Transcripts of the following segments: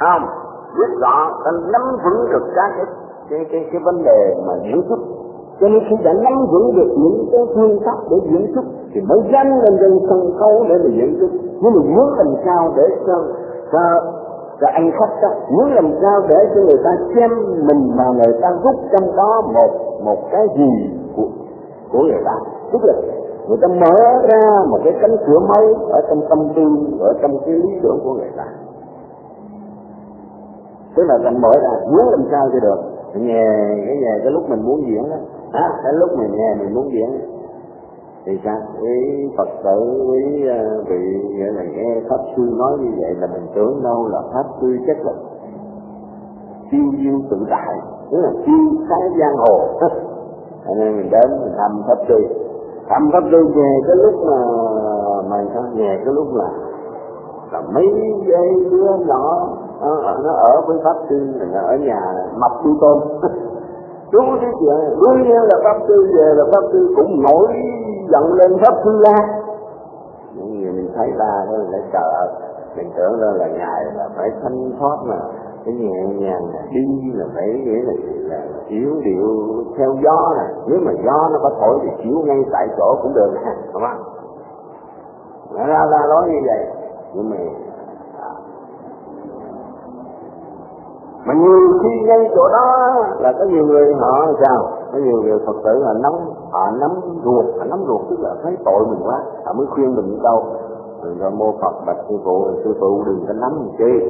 không biết rõ, ta nắm vững được các cái vấn đề mà diễn xuất. Cho nên khi đã nắm vững được những cái phương pháp để diễn xuất thì mới dám lên trên sân khấu để mà diễn xuất. Nhưng mình muốn làm sao để cho anh khách đó, muốn làm sao để cho người ta xem mình mà người ta rút trong đó một cái gì của người ta. Tức là người ta mở ra một cái cánh cửa mới ở trong tâm tư, ở trong cái lý tưởng của người ta. Tức là mình mở ra, muốn làm sao cho được. Nghe cái lúc mình muốn diễn đó, cái lúc mình nghe mình muốn diễn thì sao? Với Phật tử, với vị nghĩa là nghe Pháp Sư nói như vậy là mình tưởng đâu là Pháp Sư chắc là siêu diêu tự tại, tức là siêu thái giang hồ. Cho nên mình đến mình thăm Pháp Sư. Thăm Pháp Sư về cái lúc mà sao? Về cái lúc là mấy cái đứa nhỏ nó ở với Pháp Sư, ở nhà mập đuôi tôm. Chú thấy chuyện, đương nhiên là Pháp Sư về là Pháp Sư cũng nổi giận lên Pháp Sư la. Những người mình thấy ta đó là sợ, mình tưởng đó là Ngài là phải thanh thoát mà cái nhẹ nhàng đi là phải nghĩa là chiếu điệu theo gió này. Nếu mà gió nó có thổi thì chiếu ngay tại chỗ cũng được, đúng không? Nó ra nói như vậy. Nhưng mà nhiều khi ngay chỗ đó là có nhiều người họ sao? Có nhiều người Phật tử họ nắm ruột tức là thấy tội mình quá, họ mới khuyên mình đâu. Rồi mô Phật bạch sư phụ đừng có nắm chi.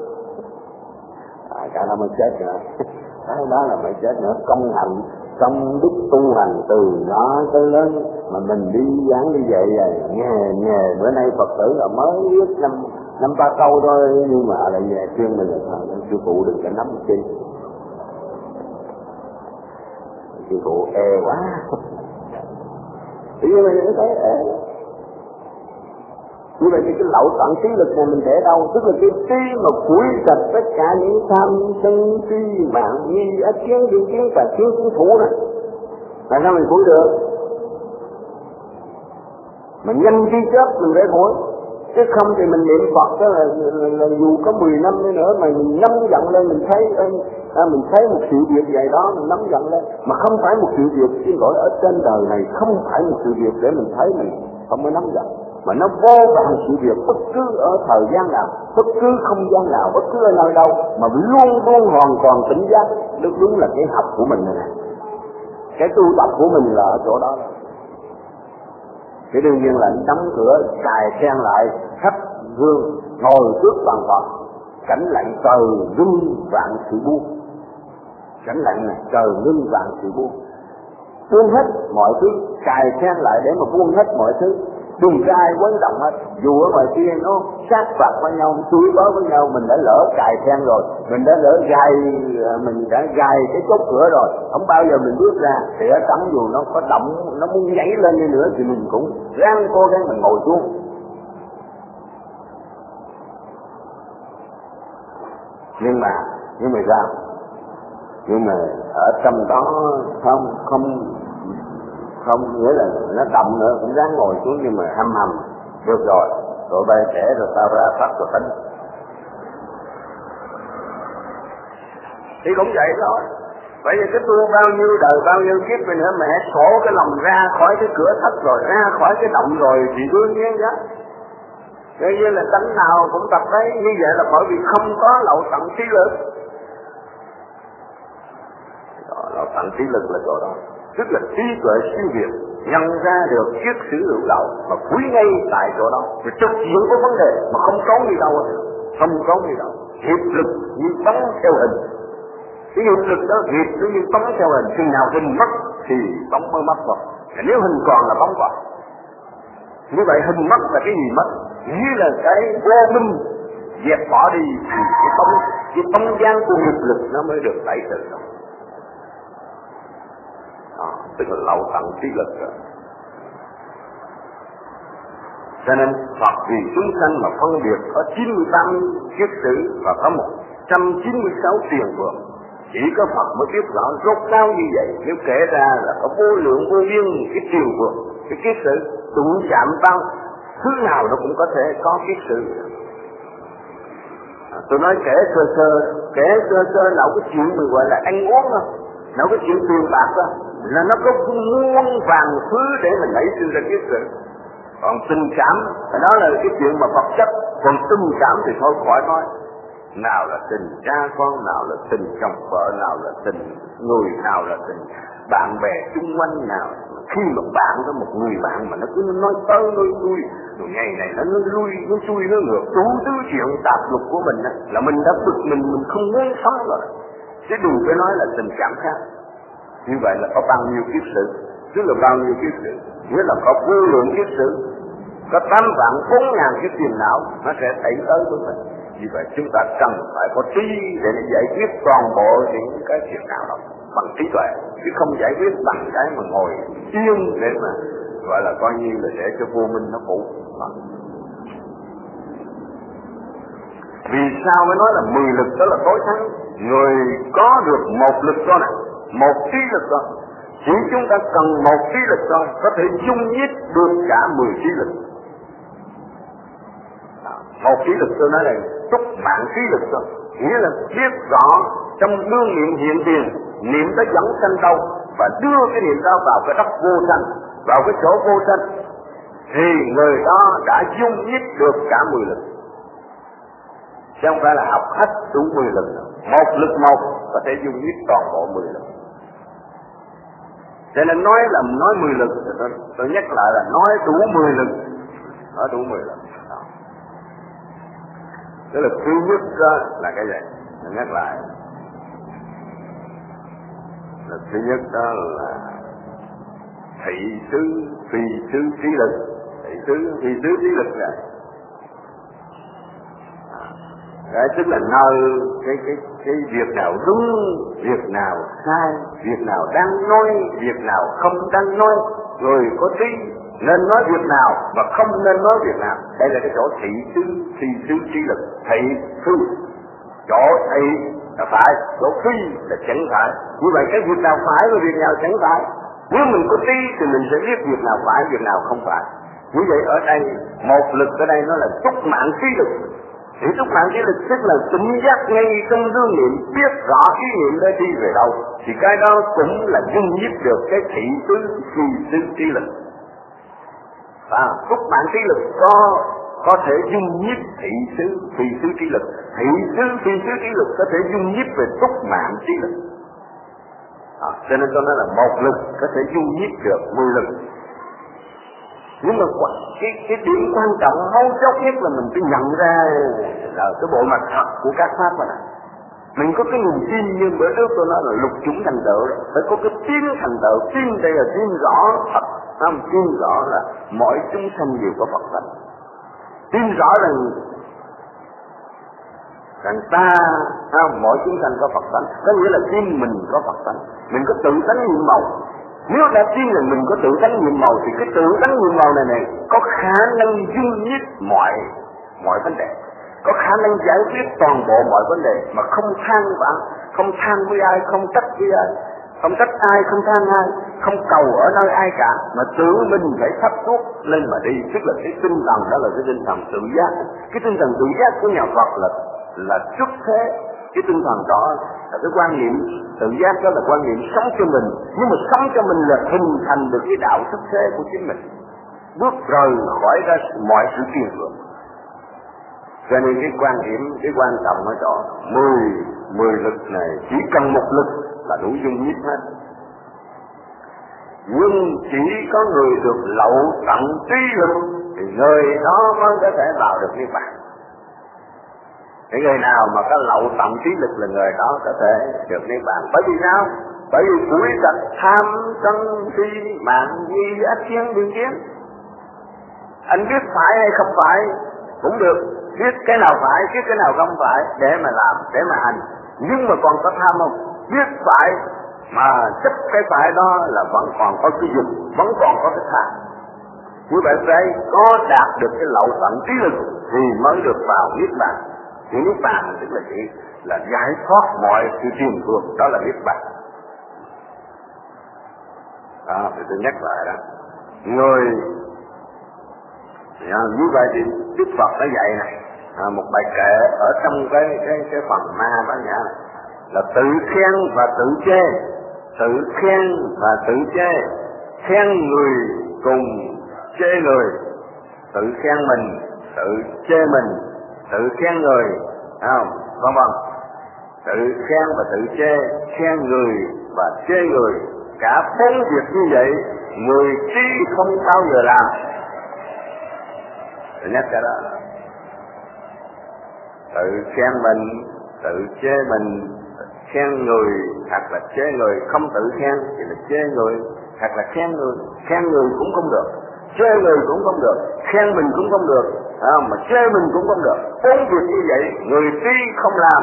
Cả đó mới chết nữa. Cái đó là mới chết nữa. Công hành, công đức tu hành từ nhỏ tới lớn mà mình đi dáng như vậy rồi nghe bữa nay Phật tử là mới biết năm ba câu thôi, nhưng mà lại về khuyên mình là sư phụ đừng có nắm chi. Sư phụ quá. Thì như vậy thấy như vậy thì cái lậu tận trí lực này mình để đâu? Tức là cái trí mà phủi sạch tất cả những tham sân si mạng nghi ác kiến điều kiến và thiếu chính phủ này. Tại sao mình phủi được? Mình nhanh khi chết mình để phủi, chứ không thì mình niệm Phật đó là dù có 10 năm nữa mà mình nắm giận lên, mình thấy một sự việc vậy đó mình nắm giận lên, mà không phải một sự việc, xin lỗi, ở trên đời này không phải một sự việc để mình thấy mình không mới nắm giận, mà nó vô vàn sự việc bất cứ ở thời gian nào, bất cứ không gian nào, bất cứ ở nơi đâu mà luôn luôn hoàn toàn tỉnh giác. Đúng là cái học của mình này, cái tu tập của mình là ở chỗ đó. Thì đương nhiên là đóng cửa cài then lại, khách gương ngồi trước bàn Phật, cảnh lạnh trời ngưng vạn sự buông. Cảnh lạnh này, trời ngưng vạn sự buông, buông hết mọi thứ, cài then lại để mà buông hết mọi thứ, đừng có ai quấn động hết. Dù ở ngoài kia nó sát phạt với nhau, túi bó với nhau, mình đã lỡ cài then rồi, mình đã lỡ gài cái chốt cửa rồi, không bao giờ mình bước ra. Thì ở trong dù nó có động, nó muốn nhảy lên đi nữa thì mình cũng ráng cố gắng mình ngồi xuống. Nhưng mà sao? Nhưng mà ở trong đó không nghĩa là nó động nữa cũng ráng ngồi xuống, nhưng mà hầm được rồi bay trẻ rồi tao ra pháp rồi tính. Thì cũng vậy thôi. Vậy thì cái tu bao nhiêu đời bao nhiêu kiếp rồi nữa, mẹ khổ cái lòng ra khỏi cái cửa thất rồi, ra khỏi cái động rồi thì đương nhiên đó. Thế như là tánh nào cũng tập đấy, như vậy là bởi vì không có lậu tận trí lực. Lậu tận trí lực là chỗ đó, tức là trí tuệ siêu việt, nhận ra được kiết sử hữu lậu mà quý ngay tại chỗ đó, rồi trực diện có vấn đề mà không trốn đi đâu, hiệp lực như bóng theo hình. Cái hiệp lực đó hiệp nó như bóng theo hình, khi nào hình mất thì bóng mới mất rồi, nếu hình còn là bóng còn. Như vậy hình mất là cái gì mất? Như là cái vô minh dẹp bỏ đi thì cái bóng dáng của nghiệp lực nó mới được tẩy trừ rồi. Tức là lậu tận trí lực rồi. Cho nên Phật vì chúng sanh mà phân biệt có 98 kiết sử và có 196 tiền vượng. Chỉ có Phật mới biết rõ rốt ráo như vậy. Nếu kể ra là có vô lượng vô biên cái tiền vượng, cái kiết sử đụng chạm bao thứ nào nó cũng có thể có kiết sử. Tôi nói kể sơ sơ nào cái chuyện mình gọi là ăn uống đó, nào cái chuyện tiền bạc đó, là nó có muôn vàng thứ để mình nảy sinh ra kiết sự. Còn tình cảm đó là cái chuyện mà vật chất, còn tình cảm thì thôi khỏi nói. Nào là tình cha con, nào là tình chồng vợ, nào là tình người, nào là tình bạn bè xung quanh, nào khi mà bạn có một người bạn mà nó cứ nói tới nói lui, rồi ngày này nó lui nó xuôi nó ngược, đủ thứ chuyện tạp lục của mình đó, là mình đã bực mình không muốn sống rồi. Chứ đừng có nói là tình cảm khác. Như vậy là có bao nhiêu kiếp sự, tức là bao nhiêu kiếp sự, nghĩa là có vô lượng kiếp sự, có 8.400.000 cái phiền não nó sẽ xảy tới với mình. Vì vậy chúng ta cần phải có trí để giải quyết toàn bộ những cái phiền não đó bằng trí tuệ, chứ không giải quyết bằng cái mà ngồi yên để mà gọi là coi như là để cho vô minh nó phụ. Vì sao mới nói là 10 lực đó là tối thắng? Người có được một lực đó này, một trí lực đó, chỉ chúng ta cần một trí lực thôi có thể dung nhiếp được cả 10 trí lực. Một trí lực tôi nói là túc mạng trí lực thôi, nghĩa là biết rõ trong đương niệm hiện tiền, niệm tới dẫn sanh đâu và đưa cái niệm đó vào cái đất vô sanh, vào cái chỗ vô sanh, thì người đó đã dung nhiếp được cả 10 lực. Chứ không phải là học hết đủ 10 lực, một lực một có thể dung nhiếp toàn bộ 10 lực. Cho nên nói là nói 10 lực, tôi nhắc lại là nói đủ 10 lực, nói đủ 10 lực. Cái lực thứ nhất đó là cái gì? Tôi nhắc lại. Lực thứ nhất đó là thị xứ phi xứ trí lực. Thị xứ phi xứ trí lực này. Cái tức là nơi cái việc nào đúng, việc nào sai, việc nào đang nói, việc nào không đang nói, người có trí nên nói việc nào và không nên nói việc nào. Đây là cái chỗ thị xứ phi xứ trí lực. Thị phi, chỗ thị là phải, chỗ phi là chẳng phải. Như vậy cái việc nào phải và việc nào chẳng phải. Nếu mình có trí thì mình sẽ biết việc nào phải, việc nào không phải. Như vậy ở đây một lực ở đây nó là túc mạng trí lực. Thì túc mạng trí lực tức là tỉnh giác ngay trong đương niệm, biết rõ ý niệm đã đi về đâu, thì cái đó cũng là dung nhiếp được cái thị xứ phi xứ trí lực. Túc mạng trí lực có thể dung nhiếp thị xứ phi xứ trí lực, thị xứ phi xứ trí lực có thể dung nhiếp về túc mạng trí lực. Cho nên tôi nói là một lực có thể dung nhiếp được 10 lực. Nhưng mà cái điểm quan trọng mấu chốt nhất là mình phải nhận ra là cái bộ mặt thật của các pháp này. Mình có cái niềm tin như bữa trước tôi nói là lục chúng thành tựu, phải có cái tin thành tựu. Tin đây là tin rõ thật, không? Tin rõ là mọi chúng sanh đều có Phật tánh. Tin rõ rằng ta không, mỗi chúng sanh có Phật tánh, có nghĩa là tin mình có Phật tánh, mình có tự tánh nhiệm màu. Nếu đã tin là mình có tự tánh nhiệm màu thì cái tự tánh nhiệm màu này có khả năng dung nhiếp mọi vấn đề, có khả năng giải quyết toàn bộ mọi vấn đề mà không than vãn, không than với ai, không trách với ai, không trách ai, không than ai, không cầu ở nơi ai cả, mà tự mình phải thắp thuốc lên mà đi. Tức là cái tinh thần đó là cái tinh thần tự giác. Cái tinh thần tự giác của nhà Phật là xuất thế. Cái tinh thần đó là cái quan niệm tự giác, đó là quan niệm sống cho mình, nhưng mà sống cho mình là hình thành được cái đạo xuất thế của chính mình, bước rời khỏi ra mọi sự kiên cường. Cho nên cái quan điểm, cái quan trọng ở chỗ 10 lực này chỉ cần một lực là đủ dung nhiếp hết. Nhưng chỉ có người được lậu tận trí lực thì người đó mới có thể vào được niết bàn. Cái người nào mà có lậu tận trí lực là người đó có thể được niết bàn. Bởi vì sao? Bởi vì cuối sạch tham sân si mạng nghi ác kiến biên kiến. Anh biết phải hay không phải cũng được, biết cái nào phải, biết cái nào không phải để mà làm, để mà hành. Nhưng mà còn có tham không? Biết phải mà chấp cái phải đó là vẫn còn có cái dục, vẫn còn có cái tham. Như vậy phải có đạt được cái lậu tận trí lực thì mới được vào niết bàn. Thì niết bàn tức là gì? Là giải thoát mọi sự phiền phức, đó là niết bàn. Đó, thì tôi nhắc lại đó. Người như vậy thì Đức Phật đã dạy này, một bài kệ ở trong cái phần ma Bát Nhã là tự khen và tự chê, tự khen và tự chê, khen người cùng chê người, tự khen mình, tự chê mình, tự khen người, vân vân, tự khen và tự chê, khen người và chê người, cả 4 việc như vậy người trí không bao giờ làm. Tôi nhắc cái đó, tự khen mình, tự chê mình, khen người hoặc là chê người, không tự khen thì là chê người hoặc là khen người cũng không được, chê người cũng không được, khen mình cũng không được, mà chê mình cũng không được. 4 việc như vậy người trí không làm.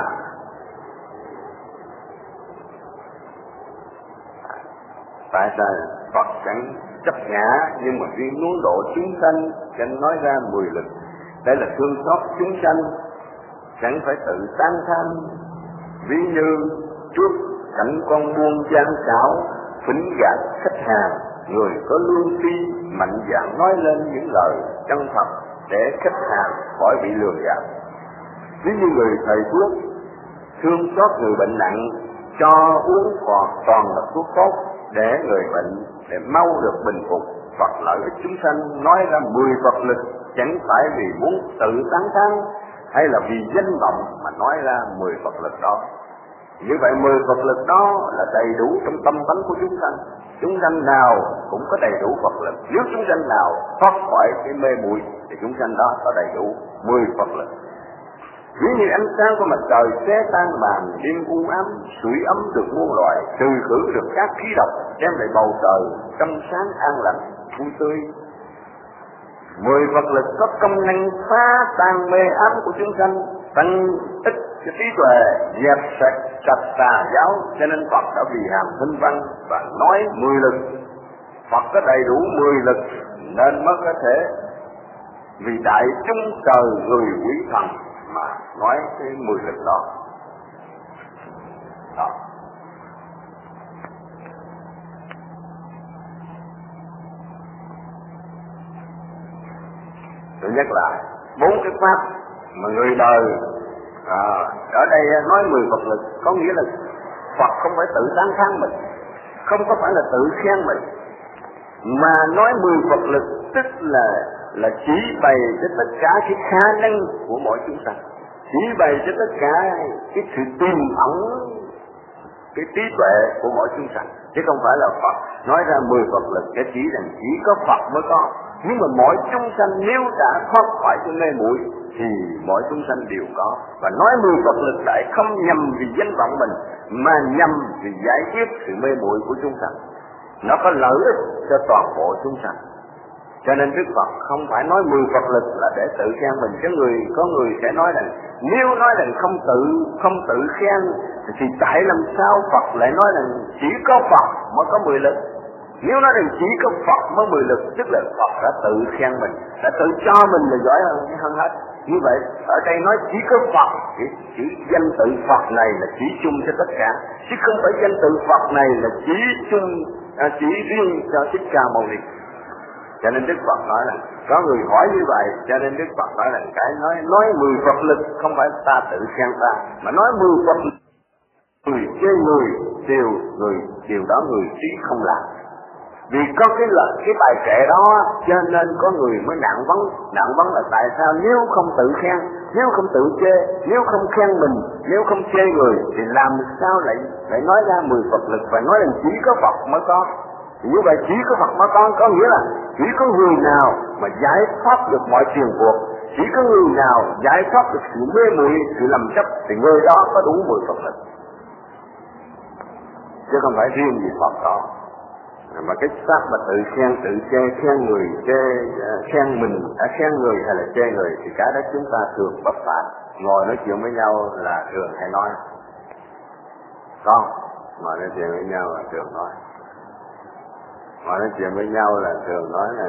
Tại sao Phật chẳng chấp ngã nhưng mà riêng muốn độ chúng sanh, chẳng nói ra 10 lực. Đây là thương xót chúng sanh, chẳng phải tự tán thán. Ví như trước cảnh con buôn gian xảo, phỉnh gạt khách hàng, người có lương tri mạnh dạn nói lên những lời chân thật để khách hàng khỏi bị lừa gạt. Ví như người thầy thuốc thương xót người bệnh nặng, cho uống toàn là thuốc tốt để người bệnh để mau được bình phục. Phật lợi ích chúng sanh nói ra 10 Phật lực, chẳng phải vì muốn tự tán thán hay là vì danh vọng mà nói ra 10 Phật lực đó. Như vậy 10 Phật lực đó là đầy đủ trong tâm tánh của chúng sanh. Chúng sanh nào cũng có đầy đủ Phật lực. Nếu chúng sanh nào thoát khỏi cái mê muội thì chúng sanh đó có đầy đủ 10 Phật lực. Ví như ánh sáng của mặt trời xé tan màn đêm u ám, sưởi ấm được muôn loài, trừ khử được các khí độc, đem lại bầu trời trong sáng an lành vui tươi. 10 Phật lực có công năng phá tan mê ám của chúng sanh, tăng ích cái trí tuệ, dẹp sạch tà giáo, cho nên Phật đã vì hàm thinh văn và nói 10 lực. Phật có đầy đủ 10 lực nên mới có thể vì đại chúng trời người quý thần mà nói cái 10 lực đó. Tôi nhắc lại 4 cái pháp mà người đời ở đây nói 10 Phật lực, có nghĩa là Phật không phải tự tán thán mình, không có phải là tự khen mình, mà nói 10 Phật lực tức là chỉ bày cho tất cả cái khả năng của mỗi chúng sanh, chỉ bày cho tất cả cái sự tiềm ẩn cái trí tuệ của mỗi chúng sanh, chứ không phải là Phật nói ra 10 Phật lực để chỉ rằng chỉ có Phật mới có. Nhưng mà mỗi chúng sanh nếu đã thoát khỏi cái mê muội thì mỗi chúng sanh đều có. Và nói 10 Phật lực lại không nhằm vì danh vọng mình, mà nhằm vì giải quyết sự mê muội của chúng sanh. Nó có lợi ích cho toàn bộ chúng sanh. Cho nên Đức Phật không phải nói 10 Phật lực là để tự khen mình. Có người sẽ nói rằng nếu nói rằng không tự khen thì tại làm sao Phật lại nói rằng chỉ có Phật mới có 10 lực? Nếu nói rằng chỉ có Phật mới 10 lực, tức là Phật đã tự khen mình, đã tự cho mình là giỏi hơn hết. Như vậy ở đây nói chỉ có Phật, chỉ danh tự Phật này là chỉ chung cho tất cả, chứ không phải danh tự Phật này là chỉ riêng cho Thích Ca Mâu Ni. Cho nên Đức Phật nói là có người hỏi như vậy, cho nên Đức Phật nói là cái nói 10 Phật lực không phải ta tự khen ta, mà nói 10 Phật lực người chê người điều đó người trí không làm. Vì có cái bài kệ đó cho nên có người mới nặng vấn là tại sao nếu không tự khen, nếu không tự chê, nếu không khen mình, nếu không chê người thì làm sao lại nói ra 10 Phật lực và nói rằng chỉ có Phật mới có. Thì như vậy chỉ có Phật mới có nghĩa là chỉ có người nào mà giải thoát được mọi triền buộc, chỉ có người nào giải thoát được sự mê muội, sự lầm chấp thì người đó có đủ 10 Phật lực, chứ không phải riêng gì Phật đó. Mà cái pháp mà tự khen tự chê, khen người chê, khen mình, khen người hay là chê người thì cái đó chúng ta thường bất phạm. Ngồi nói chuyện với nhau là thường hay nói, con ngồi nói chuyện với nhau là thường nói, ngồi nói chuyện với nhau là thường nói là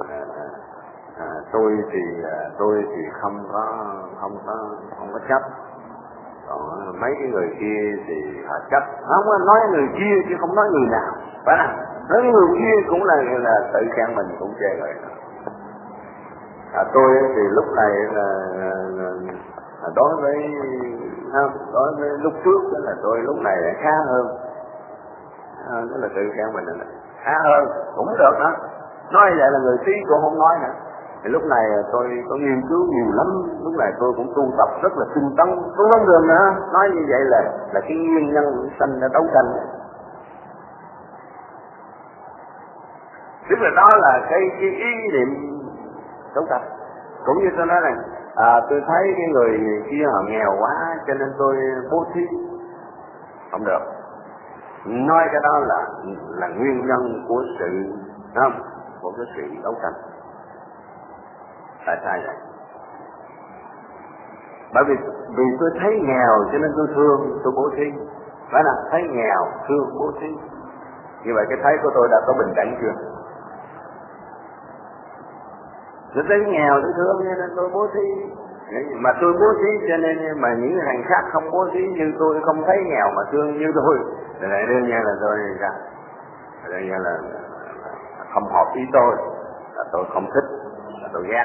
tôi thì không có chấp, còn mấy cái người kia thì họ chấp. Không có nói người kia chứ không nói người nào, phải không? Nói người kia cũng là tự khen mình, cũng chê người. Tôi thì lúc này đối với lúc trước đó là tôi lúc này khá hơn, đó là tự khen mình là khá hơn, cũng được đó. Nói vậy là người trí cũng không nói nữa. Thì lúc này tôi có nghiên cứu nhiều lắm, lúc này tôi cũng tu tập rất là tinh tấn, cũng không được nữa. Nói như vậy là cái nguyên nhân sanh ra đấu tranh. Tức là đó là cái ý niệm đấu tranh. Cũng như tôi nói này, tôi thấy cái người kia họ nghèo quá cho nên tôi bố thí, không được. Nói cái đó là nguyên nhân của sự không, của cái sự đấu tranh. Tại sao vậy? Bởi vì tôi thấy nghèo cho nên tôi thương, tôi bố thí. Phải là thấy nghèo thương bố thí. Như vậy cái thấy của tôi đã có bình đẳng chưa? Tôi thấy nghèo tôi thương cho nên tôi bố thí. Mà tôi bố thí cho nên mà những thằng khác không bố thí, như tôi không thấy nghèo mà thương như tôi, thì lại đương nhiên là tôi ra, đương nhiên là không hợp ý tôi, là tôi không thích, là tôi ghét.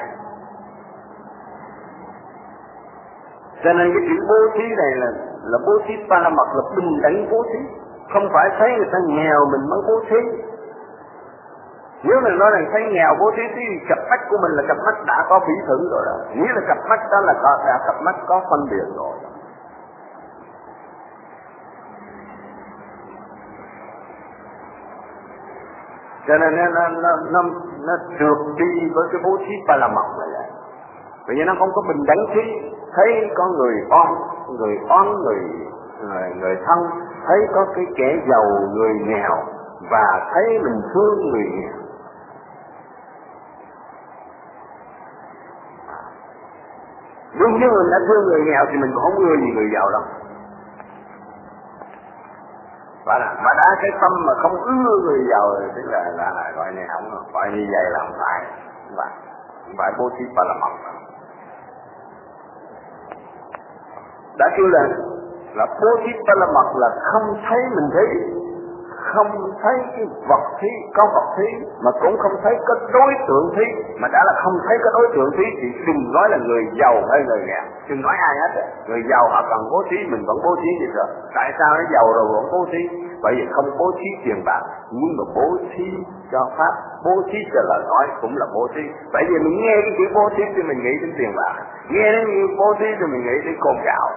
Cho nên cái chữ bố thí này là bố thí ba la mật, là bình đẳng bố thí, không phải thấy người ta nghèo mình mới bố thí. Nếu mình nói là thấy nghèo bố thí thì cặp mắt của mình là cặp mắt đã có phỉ thử rồi đó, nghĩa là cặp mắt đó là cặp mắt có phân biệt rồi. Cho nên nó trượt đi với cái bố thí ba la mật này vậy. Bởi vì nó không có bình đẳng thí, thấy có người người thân, thấy có cái kẻ giàu người nghèo và thấy mình thương người nghèo. Đương nhiên mình đã thương người nghèo thì mình cũng không ưa gì người giàu đâu. Và đã cái tâm mà không ưa người giàu thì tức là gọi như không, gọi như vậy là không phải bố thí ba la mật. Đã kêu là bố thí ba la mật là không thấy mình thí, không thấy cái vật thí, có vật thí, mà cũng không thấy có đối tượng thí. Mà đã là không thấy có đối tượng thí thì đừng nói là người giàu hay người nghèo, đừng nói ai hết. Người giàu họ cần bố thí, mình vẫn bố thí vậy rồi. Tại sao nó giàu rồi vẫn bố thí? Bởi vì không bố thí tiền bạc, nhưng mà bố thí cho pháp, bố thí cho lời nói cũng là bố thí. Bởi vì mình nghe cái chữ bố thí thì mình nghĩ đến tiền bạc, nghe đến bố thí thì mình nghĩ đến cơm gạo.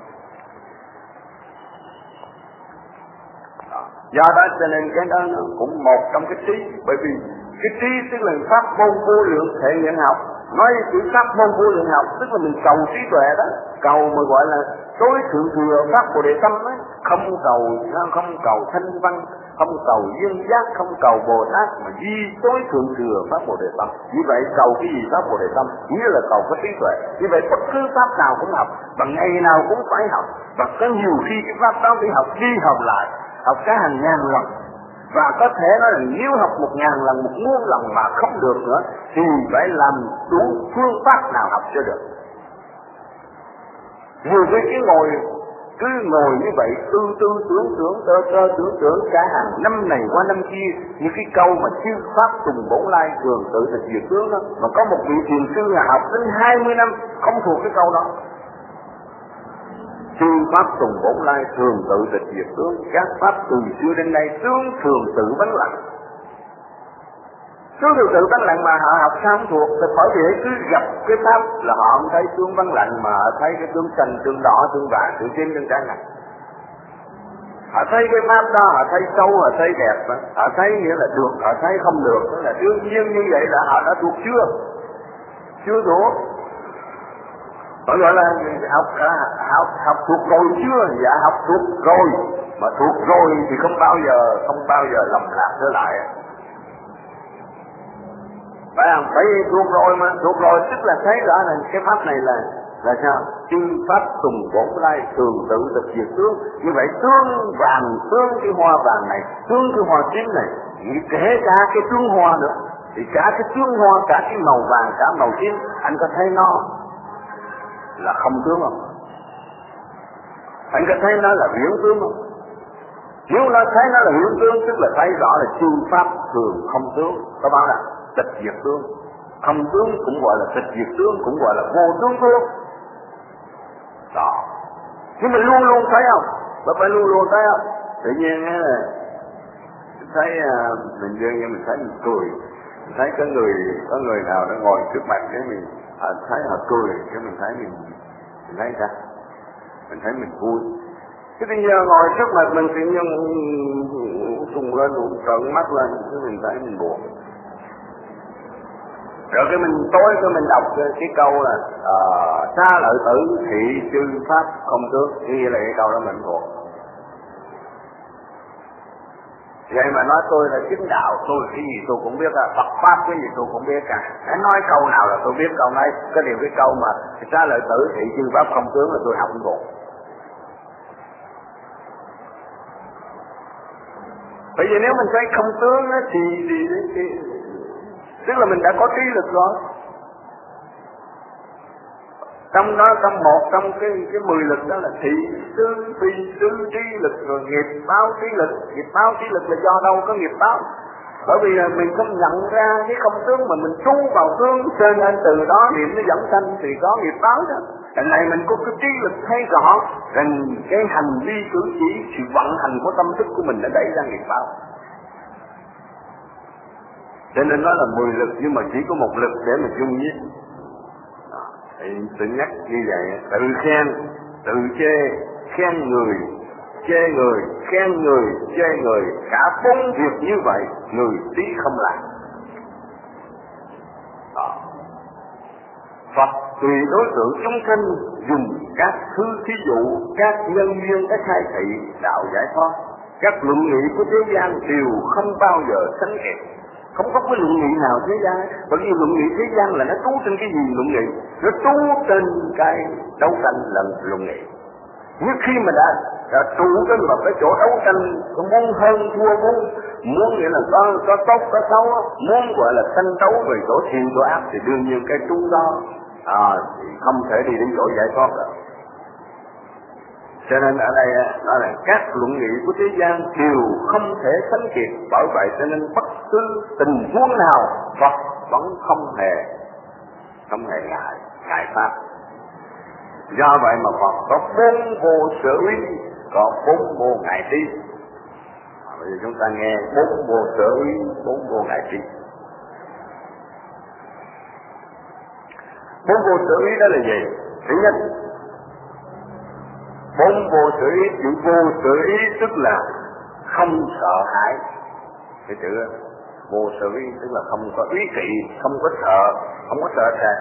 Do đó cho nên cái đó nó cũng một trong cái trí. Bởi vì cái trí tức là pháp môn vô lượng thể hiện học. Nói chữ pháp môn vô lượng học tức là mình cầu trí tuệ đó, cầu mà gọi là tối thượng thừa pháp Bồ Đề Tâm ấy. Không cầu thanh văn, không cầu duyên giác, không cầu Bồ Tát, mà duy tối thượng thừa pháp Bồ Đề Tâm. Như vậy cầu cái gì pháp Bồ Đề Tâm? Nghĩa là cầu cái trí tuệ. Như vậy bất cứ pháp nào cũng học, và ngày nào cũng phải học, và có nhiều khi cái pháp đó phải học đi học lại, học cả hàng ngàn lần. Và có thể nói là nếu học 1000 lần, 1.000 lần mà không được nữa thì phải làm đủ phương pháp nào học cho được. Nhiều khi cứ ngồi như vậy tư tưởng cả hàng năm này qua năm kia, như cái câu mà chư pháp tùng bổn lai thường tự tịch diệt tướng đó, mà có một vị thiền sư là học đến 20 năm không thuộc cái câu đó. Chư pháp tùng bổn lai thường tự tịch diệt tướng, các pháp từ xưa đến nay tướng thường tự vắng lặng. Tướng thường tự vắng lặng mà họ học sao không thuộc, thì bởi vì cứ gặp cái pháp là họ không thấy tướng vắng lặng, mà họ thấy cái tướng xanh, tướng đỏ, tướng vàng, tướng tím, tướng trắng này. Họ thấy cái pháp đó, họ thấy xấu, họ thấy đẹp, họ thấy nghĩa là được, họ thấy không được, tức là đương nhiên như vậy là họ đã thuộc chưa thuộc. Họ gọi là học thuộc rồi chưa? Dạ học thuộc rồi, mà thuộc rồi thì không bao giờ lầm lạc trở lại. Phải không? Phải thuộc rồi mà, thuộc rồi tức là thấy rõ là cái pháp này là sao? Chư pháp tùng bổn lai thường tự tịch diệt tướng. Như vậy tướng vàng, tướng cái hoa vàng này, tướng cái hoa tím này, kể cả cái tướng hoa nữa, thì cả cái tướng hoa, cả cái màu vàng, cả màu tím, anh có thấy nó là không tướng không? Anh có thấy nó là huyễn tướng không? Nếu nó thấy nó là huyễn tướng tức là thấy rõ là chư pháp thường không tướng. Có bảo là tịch diệt tướng. không tướng cũng gọi là tịch diệt tướng, cũng gọi là vô tướng tướng. Đó. Nhưng mình luôn luôn thấy không? Bạn phải luôn luôn thấy không? Tự nhiên là thấy mình dường như mình thấy mình cười, mình thấy có người nào nó ngồi trước mặt cái mình thấy họ cười, cái mình thấy sao? Mình thấy mình vui. Cái bây giờ ngồi trước mặt mình tự nhiên sùng lên, trợn mắt lên, cái mình thấy mình buồn. Rồi cái mình tối cái mình đọc cái câu là xa lợi tử thị chư pháp không tướng, như là cái câu đó mình buồn. Vậy mà nói tôi là chính đạo, tôi cái gì tôi cũng biết, Phật pháp cái gì tôi cũng biết cả. Hãy nói câu nào là tôi biết câu này, cái điều cái câu mà xa lợi tử thị chư pháp không tướng là tôi học buồn. Bởi vì nếu mình thấy không tướng thì tức là mình đã có trí lực rồi. Trong đó, trong cái 10 lực đó là thị, tư, phi, tứ, trí lực, rồi nghiệp báo trí lực. Nghiệp báo trí lực là do đâu có nghiệp báo? Bởi vì là mình không nhận ra cái không tướng mà mình trú vào tướng, cho nên từ đó niệm nó dẫn sanh thì có nghiệp báo đó. Lần này mình có cái trí lực thấy rõ rằng cái hành vi cử chỉ, sự vận hành của tâm thức của mình đã đẩy ra nghiệp báo. Cho nên nó là 10 lực nhưng mà chỉ có một lực để mà dung nhiếp. Thì tự nhắc như vậy, tự khen, tự chê, khen người, chê người, khen người, chê người, cả 4 việc như vậy người tí không làm. Phật tùy đối tượng chúng sinh dùng các thứ thí dụ, các nhân duyên, các khai thị đạo giải thoát. Các luận nghị của thế gian đều không bao giờ sánh kịp. Không có cái luận nghị nào thế gian, bởi vì luận nghị thế gian là nó trú trên cái gì luận nghị? Nó trú trên cái đấu tranh lần luận nghị. Nhưng khi mà đã trụ trên một cái chỗ đấu tranh, muốn hơn thua, muốn nghĩa là có tốt có xấu, muốn gọi là tranh đấu về chỗ thiện chỗ ác thì đương nhiên cái trú đó thì không thể đi đến chỗ giải thoát được. Cho nên ở đây nói là các luận nghị của thế gian đều không thể sánh kịp, bởi vậy cho nên bất cứ tình huống nào Phật vẫn không hề ngại pháp. Do vậy mà Phật có 4 vô sở úy, có 4 vô ngại trí. Bây giờ chúng ta nghe 4 vô sở úy, 4 vô ngại trí. 4 vô sở úy đó là gì? Thứ nhất, 4 vô sở ý, chữ vô sở ý tức là không sợ hãi. Cái chữ vô sở ý tức là không có ý kỵ, không có sợ sệt.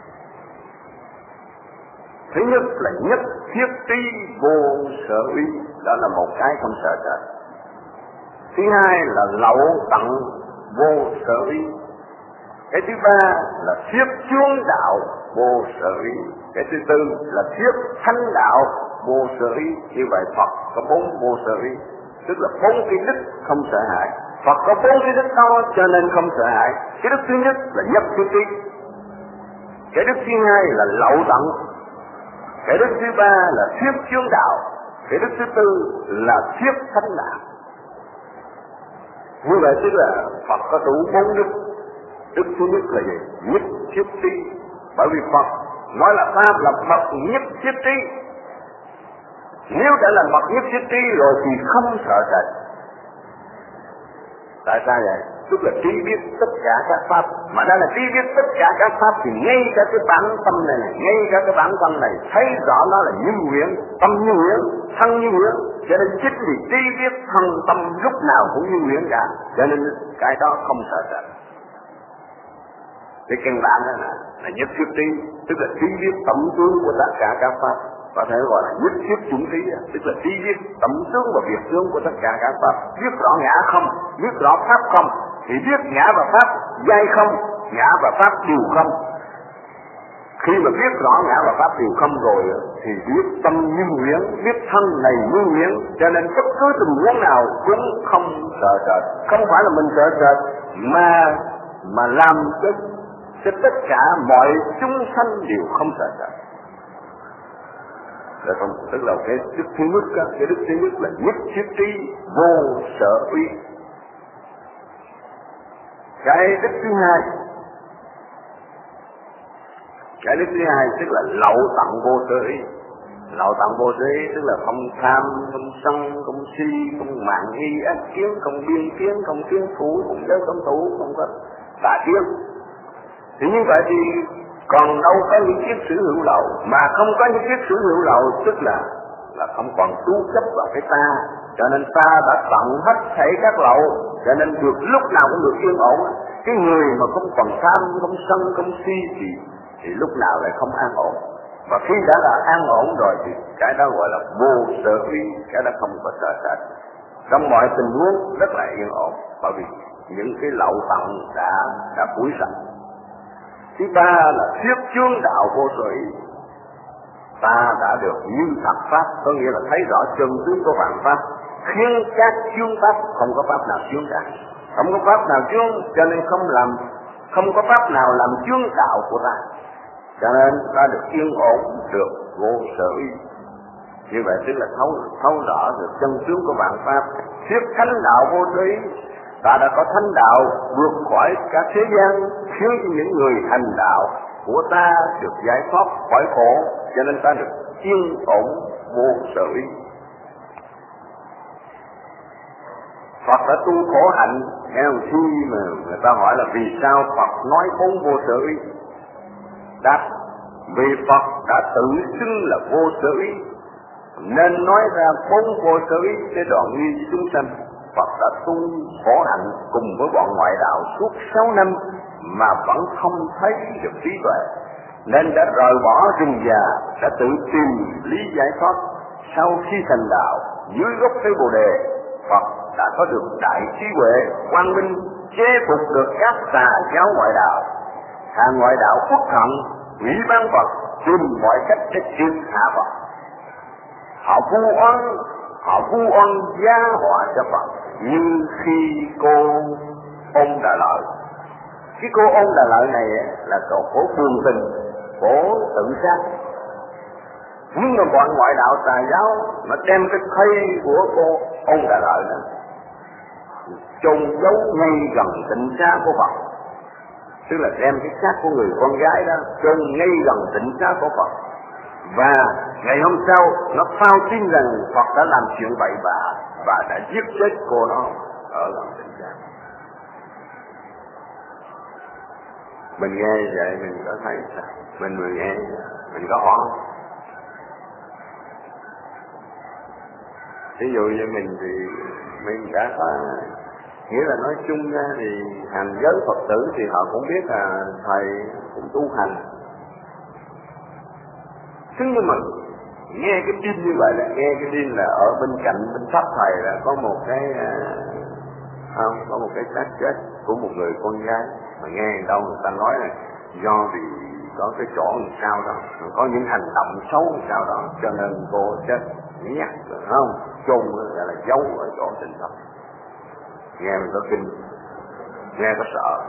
Thứ nhất là nhất thiết trí vô sở ý, đó là một cái không sợ sệt. Thứ hai là lậu tận vô sở ý. Cái thứ ba là thiết chướng đạo vô sở ý. Cái thứ tư là thiết thánh đạo vô sở ý. Như vậy Phật có 4 vô sở ý, tức là 4 cái đức không sợ hãi. Phật có 4 cái đức đó cho nên không sợ hãi. Cái đức thứ nhất là nhất thiết trí, cái đức thứ hai là lậu tận, cái đức thứ ba là thiết chướng đạo, cái đức thứ tư là thiết thánh đạo. Như vậy tức là Phật có đủ 4 đức. Đức thứ nhất là gì? Nhất thiết trí. Bởi vì Phật nói là Pháp là Phật nhất thiết trí. Nếu đã là Phật nhất thiết trí rồi thì không sợ sệt. Tại sao vậy? Tức là trí biết tất cả các Pháp. Mà đã là trí biết tất cả các Pháp thì ngay cả cái bản tâm này, ngay cả cái bản tâm này thấy rõ nó là như nguyện, tâm như nguyện, thân như nguyện. Cho nên chính vì trí biết thân tâm lúc nào cũng như nguyện cả, cho nên cái đó không sợ sệt. Cái căn bản đó là nhất thiết trí, tức là trí biết tổng tướng của tất cả các Pháp. Có thể gọi là nhất thiết chủng trí, tức là trí biết tổng tướng và biệt tướng của tất cả các Pháp. Biết rõ ngã không, biết rõ Pháp không, thì biết ngã và Pháp giai không, ngã và Pháp đều không. Khi mà biết rõ ngã và Pháp đều không rồi thì biết tâm như nguyện, biết thân này như nguyện. Cho nên bất cứ tình huống nào cũng không sợ sệt. Không phải là mình sợ sệt mà làm cho tất cả mọi chúng sanh đều không sợ sệt. Tức là cái đức thứ nhất, cái đức thứ nhất là nhất thiết trí vô sở úy. Cái đức thứ hai Cái đức thứ hai tức là lậu tận vô sở ý. Lậu tận vô sở ý tức là không tham, không sân, không si, không mạn nghi, ác kiến, không biên kiến, không kiến thủ, không giới không thủ, không có tà kiến. Thì như vậy thì còn đâu có những kiết sử hữu lậu, mà không có những kiết sử hữu lậu tức là không còn chú chấp vào cái ta, cho nên ta đã tận hết thảy các lậu, cho nên được lúc nào cũng được yên ổn. Cái người mà không còn tham, không sân, không si thì lúc nào lại không an ổn. Và khi đã là an ổn rồi thì cái đó gọi là vô sở uy, cái đó không có sợ sệt. Trong mọi tình huống rất là yên ổn, bởi vì những cái lậu tận đã phủi sạch. Thứ ba là thuyết chương đạo vô sở ý. Ta đã được như thật pháp, có nghĩa là thấy rõ chân tướng của vạn pháp, khiến các chương pháp không có pháp nào chương cả, không có pháp nào chương, cho nên không có pháp nào làm chương đạo của ta, cho nên ta được yên ổn, được vô sở ý. Như vậy tức là thấu rõ được chân tướng của vạn pháp, thuyết thánh đạo vô sở ý. Ta đã có thánh đạo vượt khỏi các thế gian, khiến cho những người hành đạo của ta được giải thoát khỏi khổ, cho nên ta được yên ổn vô sở ý. Phật đã tu khổ hạnh, nghe không? Khi mà người ta hỏi là vì sao Phật nói bốn vô sở ý, đáp vì Phật đã tự xưng là vô sở ý, nên nói ra bốn vô sở ý để đoạn nghi chúng sanh. Phật đã tu khổ hạnh cùng với bọn ngoại đạo suốt 6 năm mà vẫn không thấy được trí tuệ, nên đã rời bỏ rừng già, đã tự tìm lý giải thoát. Sau khi thành đạo, dưới gốc cây Bồ Đề, Phật đã có được đại trí huệ, quang minh, chế phục được các tà giáo ngoại đạo. Hàng ngoại đạo quốc hận, ủy ban Phật, tìm mọi cách để triệt hạ Phật. Họ vu oan gia họa cho Phật, như khi cô Ôn Đà Lợi. Cái cô Ôn Đà Lợi này là cổ phương tình, cổ tự sát. Nhưng mà bọn ngoại đạo tà giáo nó đem cái thây của cô Ôn Đà Lợi đó chôn giấu ngay gần tịnh xá của Phật, tức là đem cái xác của người con gái đó chôn ngay gần tịnh xá của Phật. Và ngày hôm sau nó phao tin rằng Phật đã làm chuyện bậy bạ và đã giết chết cô nó ở gần tịnh xá. Mình nghe vậy mình có thấy sao? Mình vừa nghe mình có hoảng. Ví dụ như mình thì mình đã có, nghĩa là nói chung ra thì hàng giới Phật tử thì họ cũng biết là thầy cũng tu hành. Thế nhưng mà nghe cái tin như vậy là nghe cái tin là ở bên cạnh bên pháp thầy là có một cái có một cái xác chết của một người con gái, mà nghe đâu người ta nói là do vì có cái chỗ làm sao đó, có những hành động xấu làm sao đó, cho nên cô chết nhát rồi không chôn gọi là giấu ở chỗ tinh thần. Nghe mình có kinh, nghe có sợ.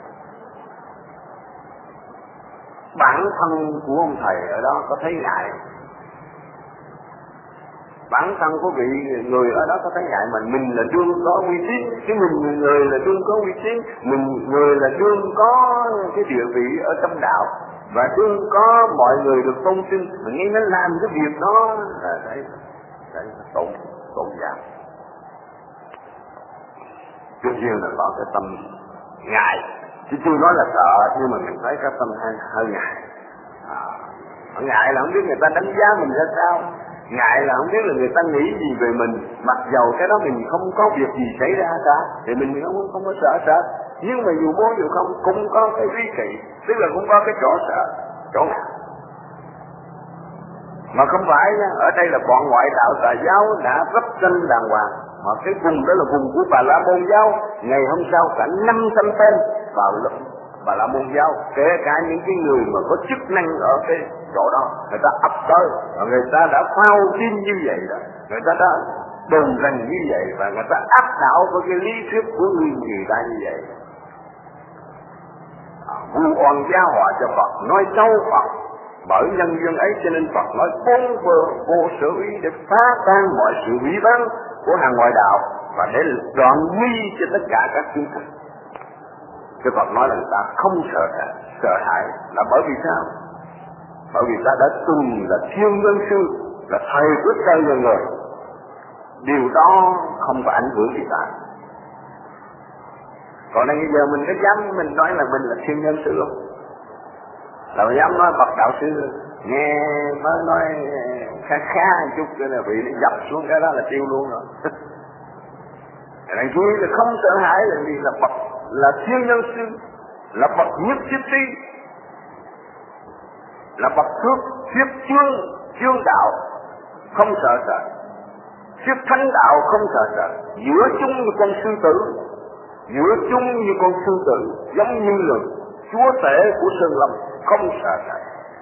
Bản thân của ông thầy ở đó có thấy ngại, bản thân của vị người ở đó có thấy ngại, mà mình là đương có uy tín, chứ mình người là đương có uy tín, mình người là đương có cái địa vị ở trong đạo, và đương có mọi người được tôn tin, mình nghe nó làm cái việc đó là đấy tổn giảm. Tuy nhiên là có cái tâm ngại, chứ chưa nói là sợ, nhưng mà mình thấy cái tâm hơi ngại. Ngại là không biết người ta đánh giá mình ra sao, ngại là không biết là người ta nghĩ gì về mình, mặc dầu cái đó mình không có việc gì xảy ra cả, thì mình không có sợ. Nhưng mà dù bố dù không cũng có cái vi kỵ, tức là cũng có cái chỗ sợ, chỗ ngại. Mà không phải nha, ở đây là bọn ngoại đạo tà giáo đã gấp tranh đàng hoàng, mà cái vùng đó là vùng của Bà La Môn giáo. Ngày hôm sau cả 500 tên vào lớp Bà La Môn giáo, kể cả những cái người mà có chức năng ở cái chỗ đó, người ta ập tới và người ta đã phao tin như vậy đó, người ta đã đồn rằng như vậy, và người ta áp đảo với cái lý thuyết của người ta như vậy. Vu oan gia họa cho Phật, nói xấu Phật. Bởi nhân duyên ấy cho nên Phật nói bốn vô sở ý để phá tan mọi sự hủy bán của hàng ngoại đạo và để đoạn nguy cho tất cả các chúng sanh. Cái Phật nói là người ta không sợ hãi là bởi vì sao? Bởi vì ta đã từng là thiên nhân sư, là thầy của trời và người. Điều đó không có ảnh hưởng gì ta. Còn đây bây giờ mình có dám mình nói là mình là thiên nhân sư không? Là mình dám nói bậc đạo sư, nghe mới nói khá một chút cái là bị nó dập xuống, cái đó là tiêu luôn rồi. Này kia là không sợ hãi, là vì là bậc là thiên nhân sư, là bậc nhất thiết trí, là bậc thuyết chương đạo, không sợ sợ, thuyết thánh đạo không sợ sợ, giữa chung như con sư tử, giữa chung như con sư tử, giống như là chúa tể của Sơn Lâm, không sợ sợ.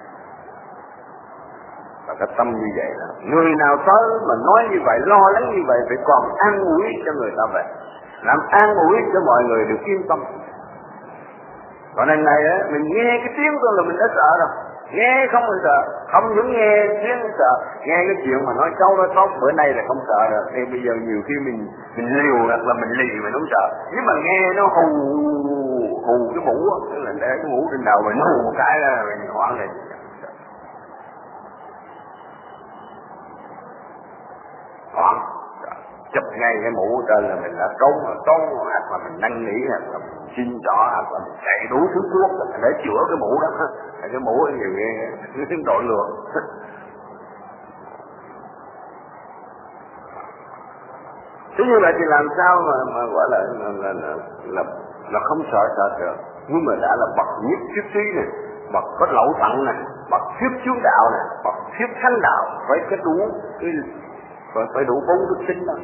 Và cái tâm như vậy là người nào tới mà nói như vậy, lo lắng như vậy, phải còn an ủi cho người ta về, làm an ủi cho mọi người được yên tâm. Còn lần này á, mình nghe cái tiếng thôi là mình đã sợ rồi, nghe không mình sợ, không những nghe tiếng sợ, nghe cái chuyện mà nói xấu nói tốt bữa nay là không sợ rồi. Thì bây giờ nhiều khi mình liều hoặc là mình lì mình không sợ, nhưng mà nghe nó hù cái mũ á, tức là để cái mũ trên đầu mình hù một cái là mình hoảng lên. Hoảng chụp ngay cái mũ trên là mình đã trốn hoặc là mình năn nỉ hoặc là mình xin trọ hoặc là mình chạy đủ thứ thuốc để chữa cái mũ đó. Cái mũ ấy nhiều nghe tiếng tội lừa. Thế như vậy thì làm sao mà gọi là không sợ được. Nhưng mà đã là bậc nhất thiết trí này, bậc có lậu tận này, bậc thuyết chướng đạo này, bậc thuyết thánh đạo, phải cái đủ phải đủ 4 đức tính đó.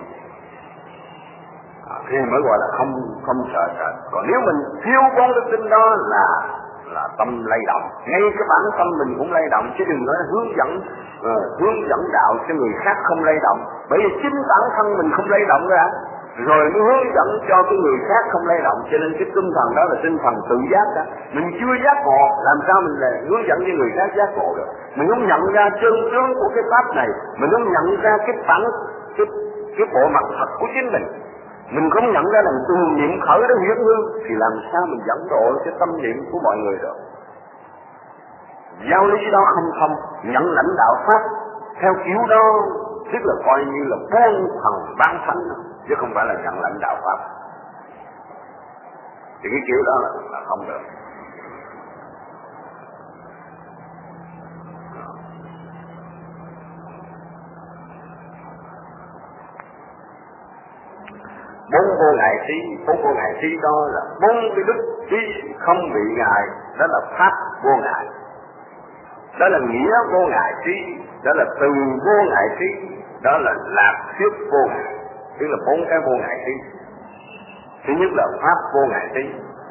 Thì mới gọi là không sợ. Còn nếu mình thiếu 4 đức tính đó là tâm lay động, ngay cái bản tâm mình cũng lay động, chứ đừng nói hướng dẫn đạo cho người khác không lay động. Bởi vì chính bản thân mình không lay động ra, rồi mới hướng dẫn cho cái người khác không lay động. Cho nên cái tinh thần đó là tinh thần tự giác đó. Mình chưa giác ngộ, làm sao mình là hướng dẫn cho người khác giác ngộ được? Mình không nhận ra chân tướng của cái pháp này, mình không nhận ra cái bộ mặt thật của chính mình không nhận ra là từ niệm khởi đến huyết hư, thì làm sao mình dẫn độ cái tâm niệm của mọi người được? Giáo lý đó không nhận lãnh đạo pháp theo kiểu đó, tức là coi như là buông thần bán thánh, chứ không phải là nhận lãnh đạo pháp. Thì cái kiểu đó là không được. Bốn vô ngại trí đó là 4 cái đức trí không bị ngại, đó là pháp vô ngại, đó là nghĩa vô ngại trí, đó là từ vô ngại trí, đó là lạc thuyết vô ngại, tức là 4 cái vô ngại trí. Thứ nhất là pháp vô ngại trí,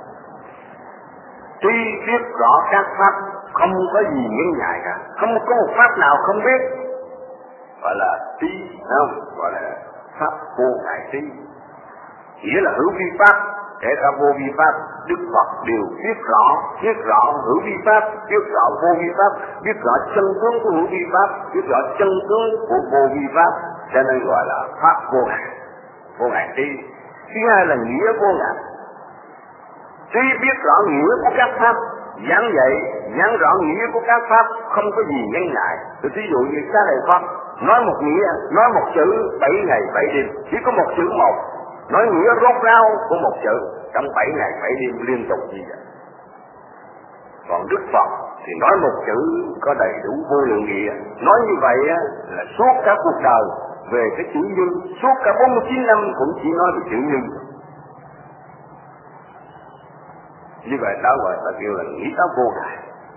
trí biết rõ các pháp, không có gì nghi ngại cả, không có một pháp nào không biết, gọi là trí, không gọi là pháp vô ngại trí. Nghĩa là hữu vi pháp, kể cả vô vi pháp, Đức Phật đều biết rõ hữu vi pháp, biết rõ vô vi pháp, biết rõ chân tướng của hữu vi pháp, biết rõ chân tướng của vô vi pháp, cho nên gọi là pháp vô ngại trí. Thứ hai là nghĩa vô ngại, trí biết rõ nghĩa của các pháp, giảng rõ nghĩa của các pháp, không có gì ngăn ngại. Ví dụ như các đại pháp nói một nghĩa, nói một chữ 7 ngày 7 đêm, chỉ có một chữ một, nói nghĩa rốt ráo của một chữ trong 7 ngày 7 đêm liên tục như vậy. Còn Đức Phật thì nói một chữ có đầy đủ vô lượng nghĩa. Nói như vậy là suốt cả cuộc đời về cái chữ nhân, suốt cả 49 năm cũng chỉ nói về chữ nhân. Như vậy đó gọi là kêu là nghĩ đó vô ngại.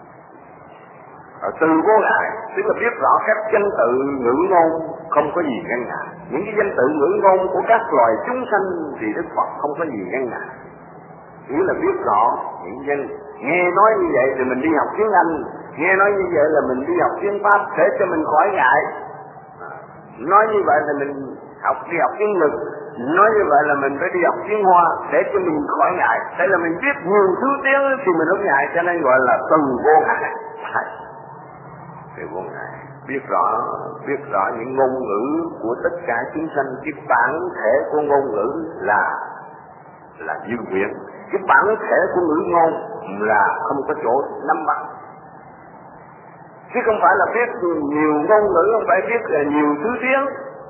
Ở từ vô ngại tức là biết rõ các danh tự ngữ ngôn không có gì ngăn ngại. Những cái danh tự ngữ ngôn của các loài chúng sanh thì Đức Phật không có gì ngăn ngại. Nghĩa là biết rõ những danh, nghe nói như vậy thì mình đi học tiếng Anh, nghe nói như vậy là mình đi học tiếng Pháp để cho mình khỏi ngại. Nói như vậy là mình đi học tiếng Nhật, nói như vậy là mình phải đi học tiếng Hoa để cho mình khỏi ngại. Đây là mình biết nhiều thứ tiếng thì mình không ngại, cho nên gọi là từ vô ngại. Từ vô ngại biết rõ những ngôn ngữ của tất cả chúng sanh. Cái bản thể của ngôn ngữ là như nguyện, cái bản thể của ngữ ngôn là không có chỗ nắm bắt. chứ không phải là biết nhiều ngôn ngữ, không phải biết nhiều thứ tiếng,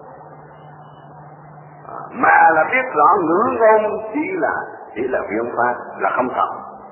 mà là biết rõ ngữ ngôn chỉ là biện pháp, là không thật.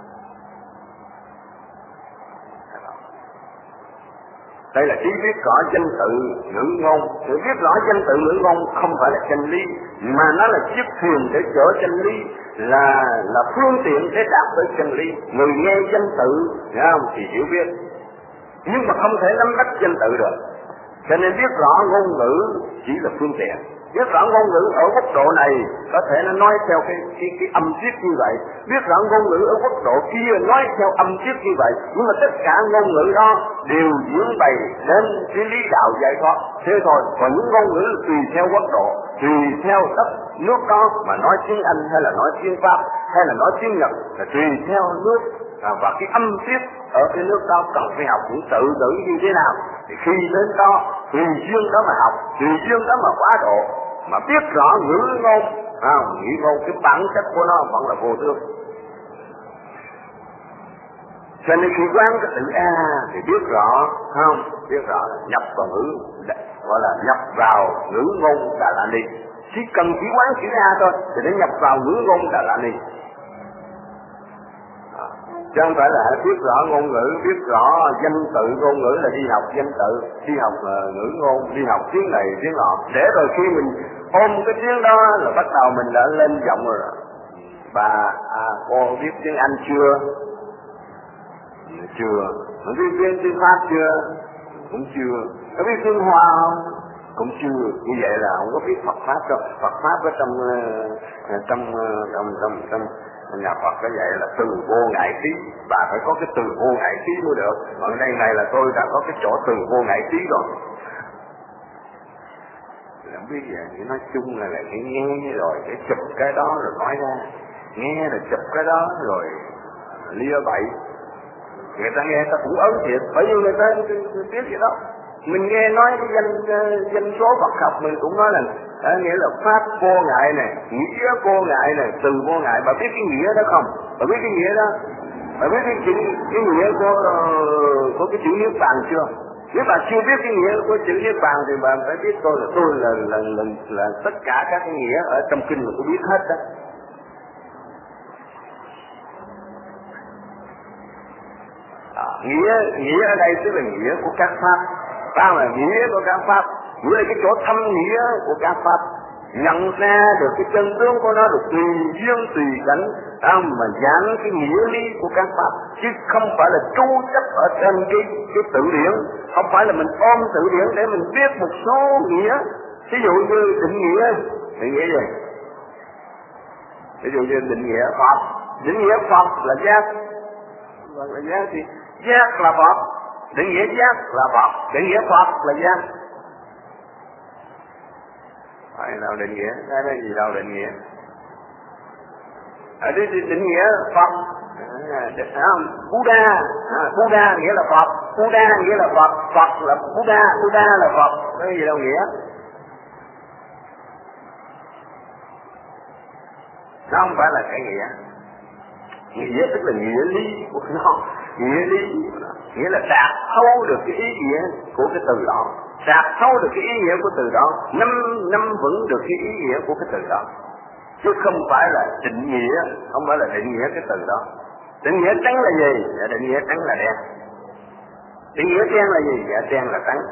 Đây là chỉ biết rõ danh tự ngữ ngôn. Sự biết rõ danh tự ngữ ngôn không phải là chân lý, mà nó là chiếc thuyền để chở chân lý, là phương tiện để đạt tới chân lý. Người nghe danh tự thì hiểu biết, nhưng mà không thể nắm bắt danh tự được. Cho nên biết rõ ngôn ngữ chỉ là phương tiện. Biết rõ ngôn ngữ ở quốc độ này có thể nó nói theo cái âm tiết như vậy, biết rõ ngôn ngữ ở quốc độ kia nói theo âm tiết như vậy, nhưng mà tất cả ngôn ngữ đó đều diễn bày đến cái lý đạo giải thoát. Thế thôi. Còn những ngôn ngữ tùy theo quốc độ, tùy theo đất nước đó mà nói tiếng Anh hay là nói tiếng Pháp hay là nói tiếng Nhật, là tùy theo nước và cái âm tiết ở cái nước đó cần phải học những tự tử như thế nào. Thì khi đến đó tùy duyên đó mà học, tùy duyên đó mà quá độ, mà biết rõ ngữ ngôn, ngữ ngôn cái bản chất của nó vẫn là vô tướng. Cho nên khi quán cái tự A thì biết rõ, biết rõ nhập vào ngữ, gọi là nhập vào ngữ ngôn Đà La Ni. Chỉ cần chỉ quán chữ A thôi thì để nhập vào ngữ ngôn Đà La Ni. Chứ không phải là biết rõ ngôn ngữ, biết rõ danh tự ngôn ngữ là đi học danh tự, đi học ngữ ngôn, đi học tiếng này tiếng nọ, để rồi khi mình ôm cái tiếng đó là bắt đầu mình đã lên giọng rồi. Bà cô biết tiếng Anh chưa? Chưa. Biết tiếng Pháp chưa? Cũng chưa. Có biết tiếng Hoa không? Cũng chưa. Như vậy là không có biết Phật Pháp đâu. Phật Pháp ở trong nhà Phật cái vậy là từ vô ngại trí. Bà phải có cái từ vô ngại trí mới được. Còn đây này là tôi đã có cái chỗ từ vô ngại trí rồi. Không biết vậy, thì nói chung là cái nghe rồi cái chụp cái đó rồi nói ra, nghe rồi chụp cái đó rồi lia bậy. Người ta nghe ta cũng ấn thiệt, bởi vì người ta biết gì đó. Mình nghe nói cái danh số Phật học mình cũng nói là nghĩa là pháp vô ngại này, nghĩa vô ngại này, từ vô ngại. Bà biết cái nghĩa đó không? Bà biết cái nghĩa đó? Bà biết cái nghĩa của cái chữ niết bàn chưa? Nếu bà chưa biết cái nghĩa của chữ niết bàn thì bà phải biết tôi là tất cả các cái nghĩa ở trong kinh mà tôi biết hết đó. Nghĩa ở đây tức là nghĩa của các pháp. Sao là nghĩa của các pháp? Nghĩa là cái chỗ thâm nghĩa của các pháp, nhận ra được cái chân tướng của nó, được tùy duyên tùy cảnh mà giảng cái nghĩa lý của các pháp, chứ không phải là trú chấp ở trên cái tự điển. Không phải là mình ôm tự điển để mình biết một số nghĩa. Ví dụ như định nghĩa gì? Ví dụ như định nghĩa Phật. Định nghĩa Phật là giác. Là giác thì giác là Phật. Định nghĩa giác là Phật. Định nghĩa Phật là giác. Phải nào định nghĩa? Cái này gì đâu định nghĩa? Ở đây định nghĩa Phật. Buddha nghĩa là Phật. Buddha nghĩa là Phật. Phật là Buddha. Buddha là Phật. Cái gì đâu nghĩa? Nó không phải là cái nghĩa. Nghĩa tức là nghĩa lý của nó. Nghĩa lý nghĩa là đạt thấu được cái ý nghĩa của cái từ đó, đạt thấu được cái ý nghĩa của từ đó, nắm vững được cái ý nghĩa của cái từ đó, chứ không phải là định nghĩa, không phải là định nghĩa cái từ đó. Định nghĩa trắng là gì? Dạ, định nghĩa trắng là đen. Định nghĩa đen là gì? Dạ, đen là trắng.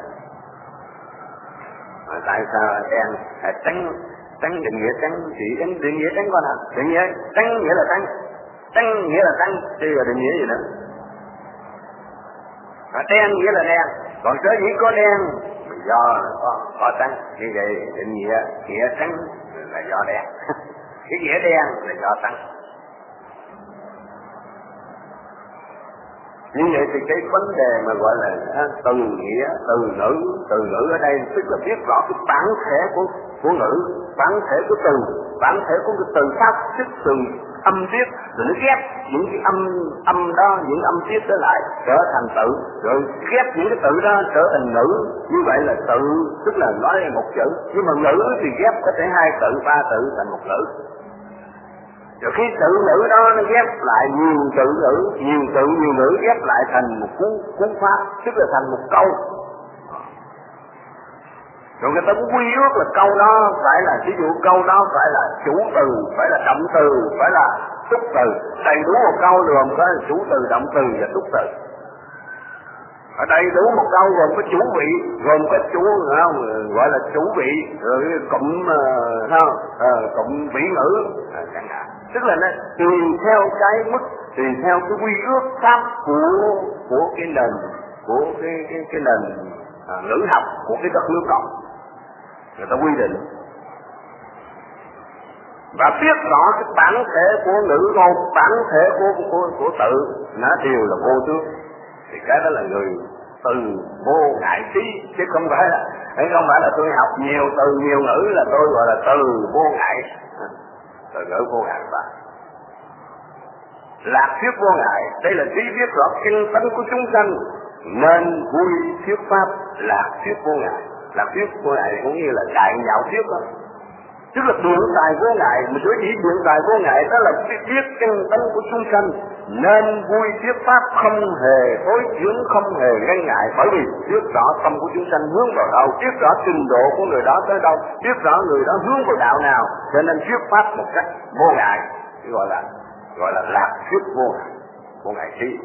Tại sao đen trắng định nghĩa trắng chỉ định nghĩa trắng con hả? Định nghĩa trắng nghĩa là trắng, trắng nghĩa là trắng, chứ là định nghĩa gì nữa? Đen nghĩa là đen, còn sở dĩ có đen do có trắng. Như vậy định nghĩa trắng là do đen. Cái nghĩa đen là do trắng. Như vậy thì cái vấn đề mà gọi là từ nghĩa, từ ngữ ở đây tức là biết rõ cái bản thể của ngữ, bản thể của từ, bản thể của cái từ pháp, tức từ âm tiết, rồi nó ghép những cái âm đó, những âm tiết đó lại trở thành tự, rồi ghép những cái tự đó trở thành ngữ. Như vậy là tự tức là nói một chữ, nhưng mà ngữ thì ghép có thể 2 tự, 3 tự thành một ngữ. Rồi khi tự ngữ đó nó ghép lại nhiều tự ngữ ghép lại thành một cú pháp, tức là thành một câu. Rồi người ta cũng quy ước là câu đó phải là, ví dụ câu đó phải là chủ từ, phải là động từ, phải là túc từ. Đầy đủ một câu gồm có chủ từ, động từ và túc từ. Ở đây đủ một câu gồm có chủ vị, gồm có chủ gọi là chủ vị, rồi cụm vị ngữ chẳng hạn. Tức là nó tùy theo cái mức, tùy theo cái quy ước pháp của cái nền, của cái nền ngữ học của cái đất nước cộng, người ta quy định và biết rõ cái bản thể của ngữ ngôn, bản thể của tự nó đều là vô tướng. Thì cái đó là người từ vô ngại trí, chứ không phải là tôi học nhiều từ nhiều ngữ là tôi gọi là từ vô ngại, từ ngữ vô ngại và lạc thuyết vô ngại. Đây là trí biết rõ kinh tánh của chúng sanh nên vui thuyết pháp lạc thuyết vô ngại. Lạc thuyết vô ngại cũng như là đại nhạo thuyết đó, tức là biện tài vô ngại. Mà đối với biện tài vô ngại đó là biết kinh tánh của chúng sanh nên vui thuyết pháp, không hề thối chuyển, không hề ngăn ngại, bởi vì biết rõ tâm của chúng sanh hướng vào đâu, biết rõ trình độ của người đó tới đâu, biết rõ người đó hướng vào đạo nào, cho nên thuyết pháp một cách vô ngại, gọi là lạc thuyết vô ngại trí.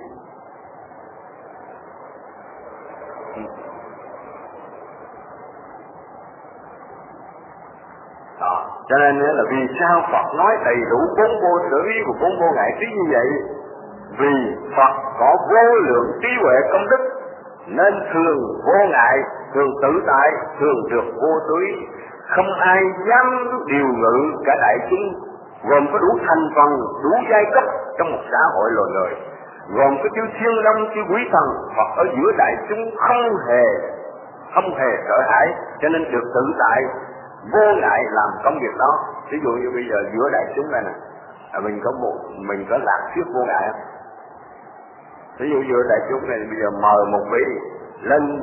Đó. Cho nên là vì sao Phật nói đầy đủ bốn vô sở ý của bốn vô ngại trí như vậy? Vì Phật có vô lượng trí huệ công đức nên thường vô ngại, thường tự tại, thường được vô sở ý, không ai dám điều ngự cả đại chúng, gồm có đủ thành phần, đủ giai cấp trong một xã hội loài người, gồm có chư thiên long, chư quý thần. Phật ở giữa đại chúng không hề sợ hãi, cho nên được tự tại vô ngại làm công việc đó. Ví dụ như bây giờ giữa đại chúng này nè, mình có lạc thuyết vô ngại không? Ví dụ giữa đại chúng này bây giờ mời một vị lên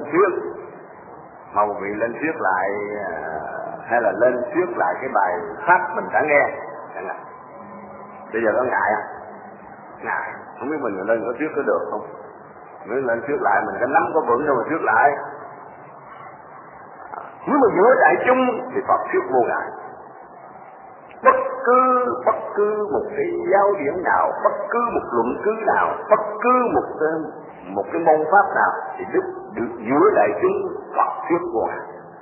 thuyết, lại hay là lên thuyết lại cái bài pháp mình đã nghe chẳng hạn. Bây giờ có ngại không? Ngại, không biết mình lên có thuyết có được không? Nếu lên thuyết lại mình có nắm có vững đâu mà thuyết lại. Nếu mà giữa đại chúng thì Phật thuyết vô ngại. Bất cứ một cái giáo điển nào, bất cứ một luận cứ nào, bất cứ một cái môn pháp nào thì được giữa đại chúng Phật thuyết vô ngại.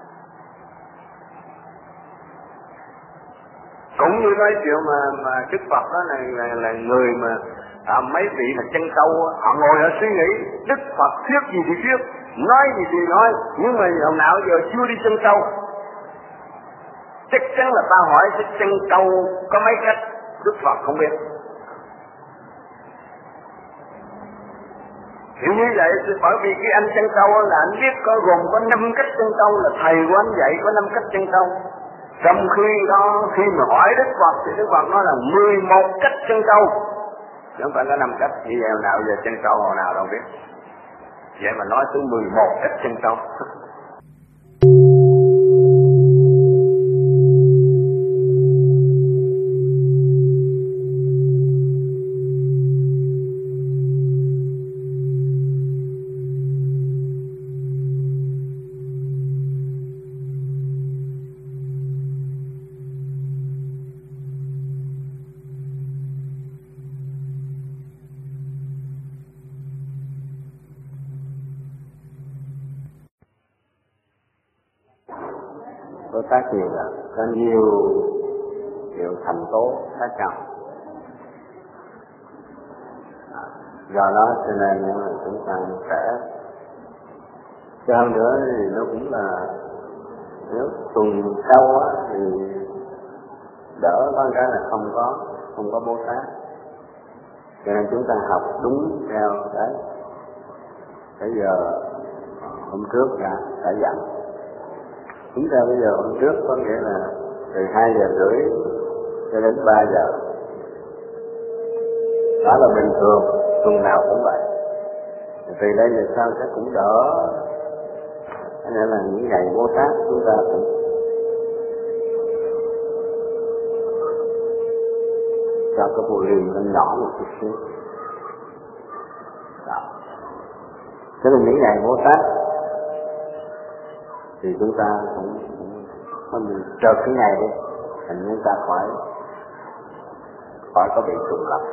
Cũng như nói chuyện mà Đức Phật đó là người mà mấy vị mà chân sâu họ ngồi họ suy nghĩ Đức Phật thuyết gì thì thuyết, nói gì thì nói, nhưng mà hồi nào giờ chưa đi chân sâu. Chắc chắn là ta hỏi cái chân sâu có mấy cách, Đức Phật không biết. Hiểu như vậy thì bởi vì cái anh chân sâu là anh biết gồm có 5 cách chân sâu, là thầy của anh dạy có 5 cách chân sâu. Trong khi đó khi mà hỏi Đức Phật thì Đức Phật nói là 11 cách chân sâu, chứ không phải có 5 cách. Như vậy nào giờ chân sâu hồi nào đâu biết. Vậy mà nói tới 11 cách chân sâu. Tôi phát hiện là có nhiều thành tố khác nhau. Do đó cho nên là chúng ta sẽ cho hơn nữa thì nó cũng là nếu tuần sau á thì đỡ có cái là không có Bồ Tát, cho nên chúng ta học đúng theo đấy. Bây giờ hôm trước đã dặn. Chúng ta bây giờ hôm trước có nghĩa là từ 2:30 cho đến 3 giờ. Đó là bình thường, tuần nào cũng vậy. Từ đây về sau chắc cũng đỡ. Cho nên là những ngày Bồ Tát chúng ta cũng cho cái volume nó nhỏ một chút xíu. Đó. Thế là những ngày Bồ Tát thì chúng ta cũng chờ cái ngày đấy, thành chúng ta khỏi có bị trùng lập.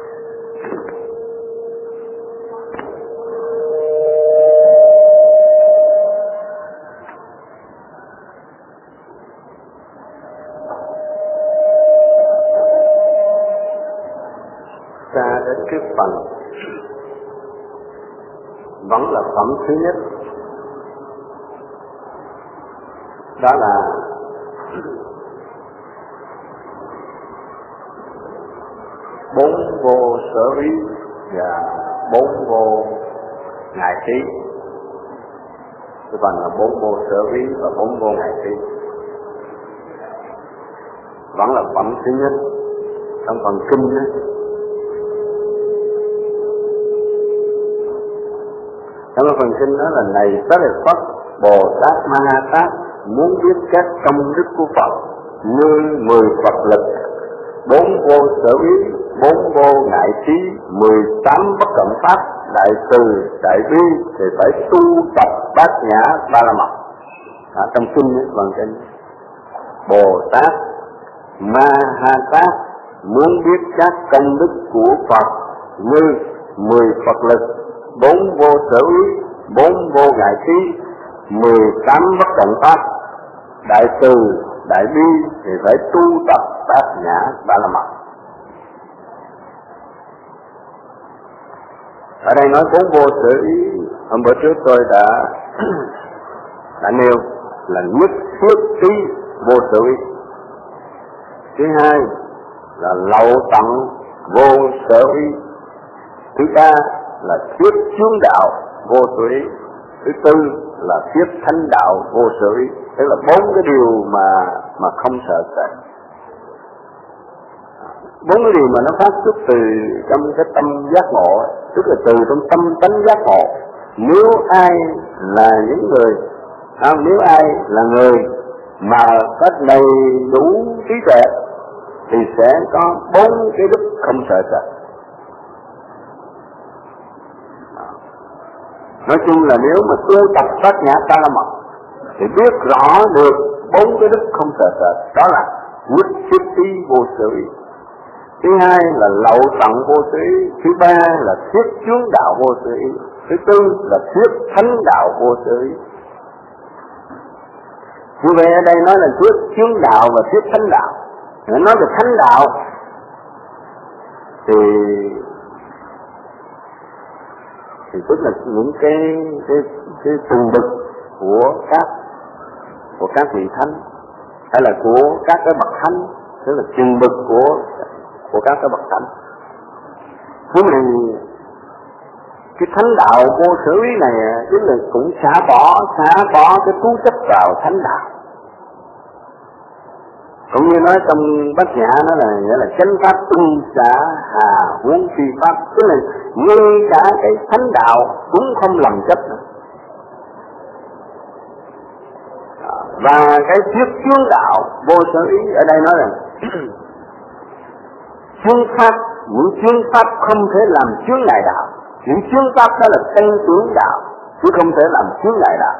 Ta đến cái phần vẫn là phẩm thứ nhất, đó là bốn vô sở ý và bốn vô ngại trí. Cái phần là bốn vô sở ý và bốn vô ngại trí vẫn là phẩm thứ nhất trong phần kinh đó. Trong phần kinh đó là này Tất Đệt Phất Bồ Tát Ma Ha Tát muốn biết các công đức của Phật như 10 Phật lực, 4 vô sở ý, 4 vô ngại trí, 18 bất cận pháp, đại từ, đại bi thì phải tu tập bát nhã ba la mật. Trong kinh ấy, phần kinh Bồ Tát Ma Ha Tát muốn biết các công đức của Phật như 10 Phật lực, 4 vô sở ý, 4 vô ngại trí, 18 bất cận pháp, đại từ, đại bi thì phải tu tập bát nhã ba la mật. Ở đây nói 4 vô sở ý, hôm bữa trước tôi đã nêu là nhất thiết trí vô sở ý. Thứ hai là lậu tận vô sở ý. Thứ ba là thuyết chướng đạo vô sở ý. Thứ tư là thuyết thánh đạo vô sở ý. Tức là 4 cái điều mà không sợ sệt. 4 cái điều mà nó phát xuất từ trong cái tâm giác ngộ, tức là từ trong tâm tánh giác ngộ. Nếu ai là những người, nếu ai là người mà có đầy đủ trí tuệ thì sẽ có 4 cái đức không sợ sệt. Nói chung là nếu mà tu tập bát nhã ba la mật thì biết rõ được 4 cái đức không sợ sệt, đó là nhất thiết trí vô sở ý. Thứ hai là lậu tận vô sở ý. Thứ ba là thuyết chướng đạo vô sở ý. Thứ tư là thuyết thánh đạo vô sở ý. Như vậy ở đây nói là thuyết chướng đạo và thuyết thánh đạo. Nói về thánh đạo thì tức là những cái từng bậc của các vị thánh, hay là của các cái bậc thánh, tức là từng bậc của các cái bậc thánh. Thế này cái thánh đạo vô sở ý này tức là cũng xả bỏ cái cố chấp vào thánh đạo. Cũng như nói trong Bát Nhã nó là nghĩa là chánh pháp ưng xả hà huống phi pháp, tức là ngay cả cái thánh đạo cũng không lầm chấp nữa. Và cái thuyết chướng đạo vô sở ý ở đây nói là chướng pháp, những chướng pháp không thể làm chướng ngại đạo. Những chướng pháp đó là tăng tướng đạo, chứ không thể làm chướng ngại đạo.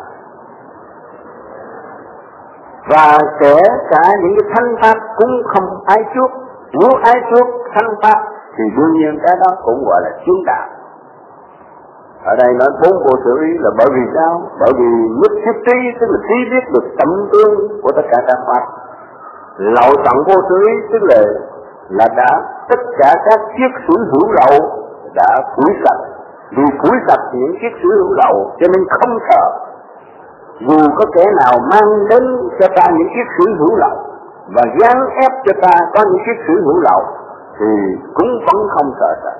Và kể cả những cái thánh pháp cũng không ái trước. Nếu ái trước thánh pháp thì đương nhiên cái đó cũng gọi là chướng đạo. Ở đây nói 4 vô sở ý là bởi vì sao? Bởi vì nhất thiết trí, tức là trí biết được tâm tương của tất cả các pháp. Lậu tận vô sở ý tức là đã tất cả các chiếc sở hữu lậu đã phủi sạch. Vì phủi sạch những chiếc sở hữu lậu cho nên không sợ. Dù có kẻ nào mang đến cho ta những chiếc sở hữu lậu và gán ép cho ta có những chiếc sở hữu lậu thì cũng vẫn không sợ sệt.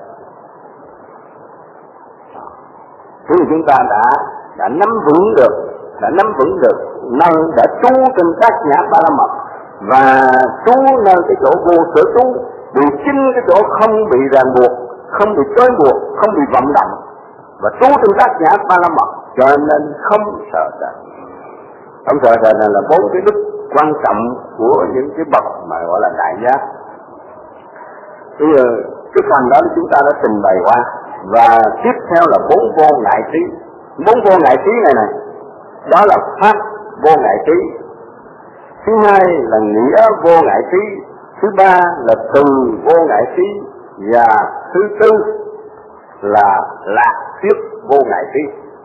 Thế thì chúng ta đã nắm vững được nơi đã tu trên bát nhã ba la mật và tu nơi cái chỗ vô sở tu, vì chính cái chỗ không bị ràng buộc, không bị trói buộc, không bị vận động, và tu trên bát nhã ba la mật cho nên không sợ sệt. Không sợ sệt này là 4 cái đức quan trọng của những cái bậc mà gọi là đại giác. Bây giờ cái phần đó chúng ta đã trình bày qua, và tiếp theo là 4 vô ngại trí. 4 vô ngại trí này đó là pháp vô ngại trí. Thứ hai là nghĩa vô ngại trí. Thứ ba là từ vô ngại trí. Và thứ tư là lạc thuyết vô ngại trí.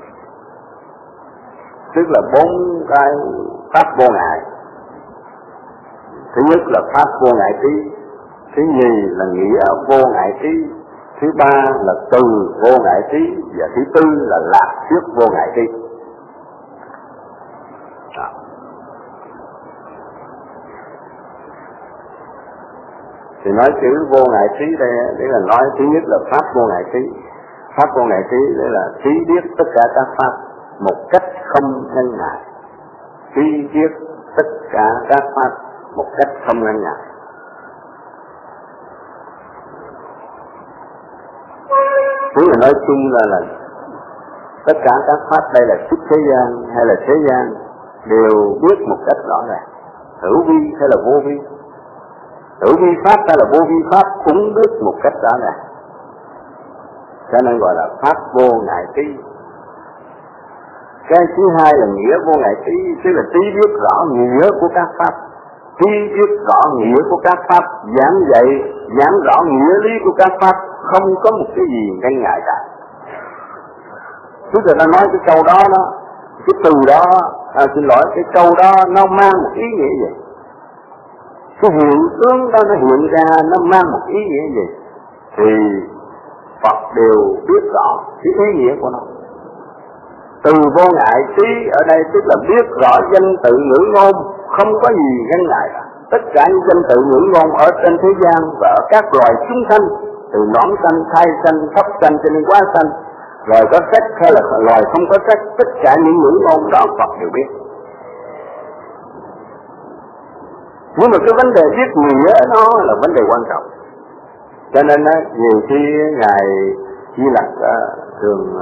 Tức là 4 cái pháp vô ngại. Thứ nhất là pháp vô ngại trí, thứ nhì là nghĩa vô ngại trí, thứ ba là từ vô ngại trí, và thứ tư là lạc thuyết vô ngại trí. Thì nói chữ vô ngại trí đây để là nói thứ nhất là pháp vô ngại trí. Pháp vô ngại trí đây là trí biết tất cả các pháp một cách không ngăn ngại. Trí biết tất cả các pháp một cách không ngăn ngại. Nếu mà nói chung là tất cả các pháp đây là xuất thế gian hay là thế gian đều biết một cách rõ ràng, hữu vi hay là vô vi, hữu vi pháp hay là vô vi pháp cũng biết một cách rõ ràng, cho nên gọi là pháp vô ngại trí. Cái thứ hai là nghĩa vô ngại trí, tức là trí biết rõ nghĩa của các pháp, trí biết rõ nghĩa của các pháp, giảng dạy giảng rõ nghĩa lý của các pháp, không có một cái gì ngăn ngại cả. Chúng ta đã nói cái câu đó cái từ đó, cái câu đó nó mang một ý nghĩa gì? Cái hiện tướng đó nó hiện ra nó mang một ý nghĩa gì? Thì Phật đều biết rõ cái ý nghĩa của nó. Từ vô ngại trí ở đây tức là biết rõ danh tự ngữ ngôn, không có gì ngăn ngại cả. Tất cả những danh tự ngữ ngôn ở trên thế gian và ở các loài chúng sanh, từ nõn sanh, thai sanh, thấp sanh cho đến quá sanh, loài có sách hay là loài không có sách, tất cả những ngữ ngôn đó Phật đều biết. Nhưng mà cái vấn đề biết nghĩa nó là vấn đề quan trọng. Cho nên nhiều khi Ngài Di Lặc thường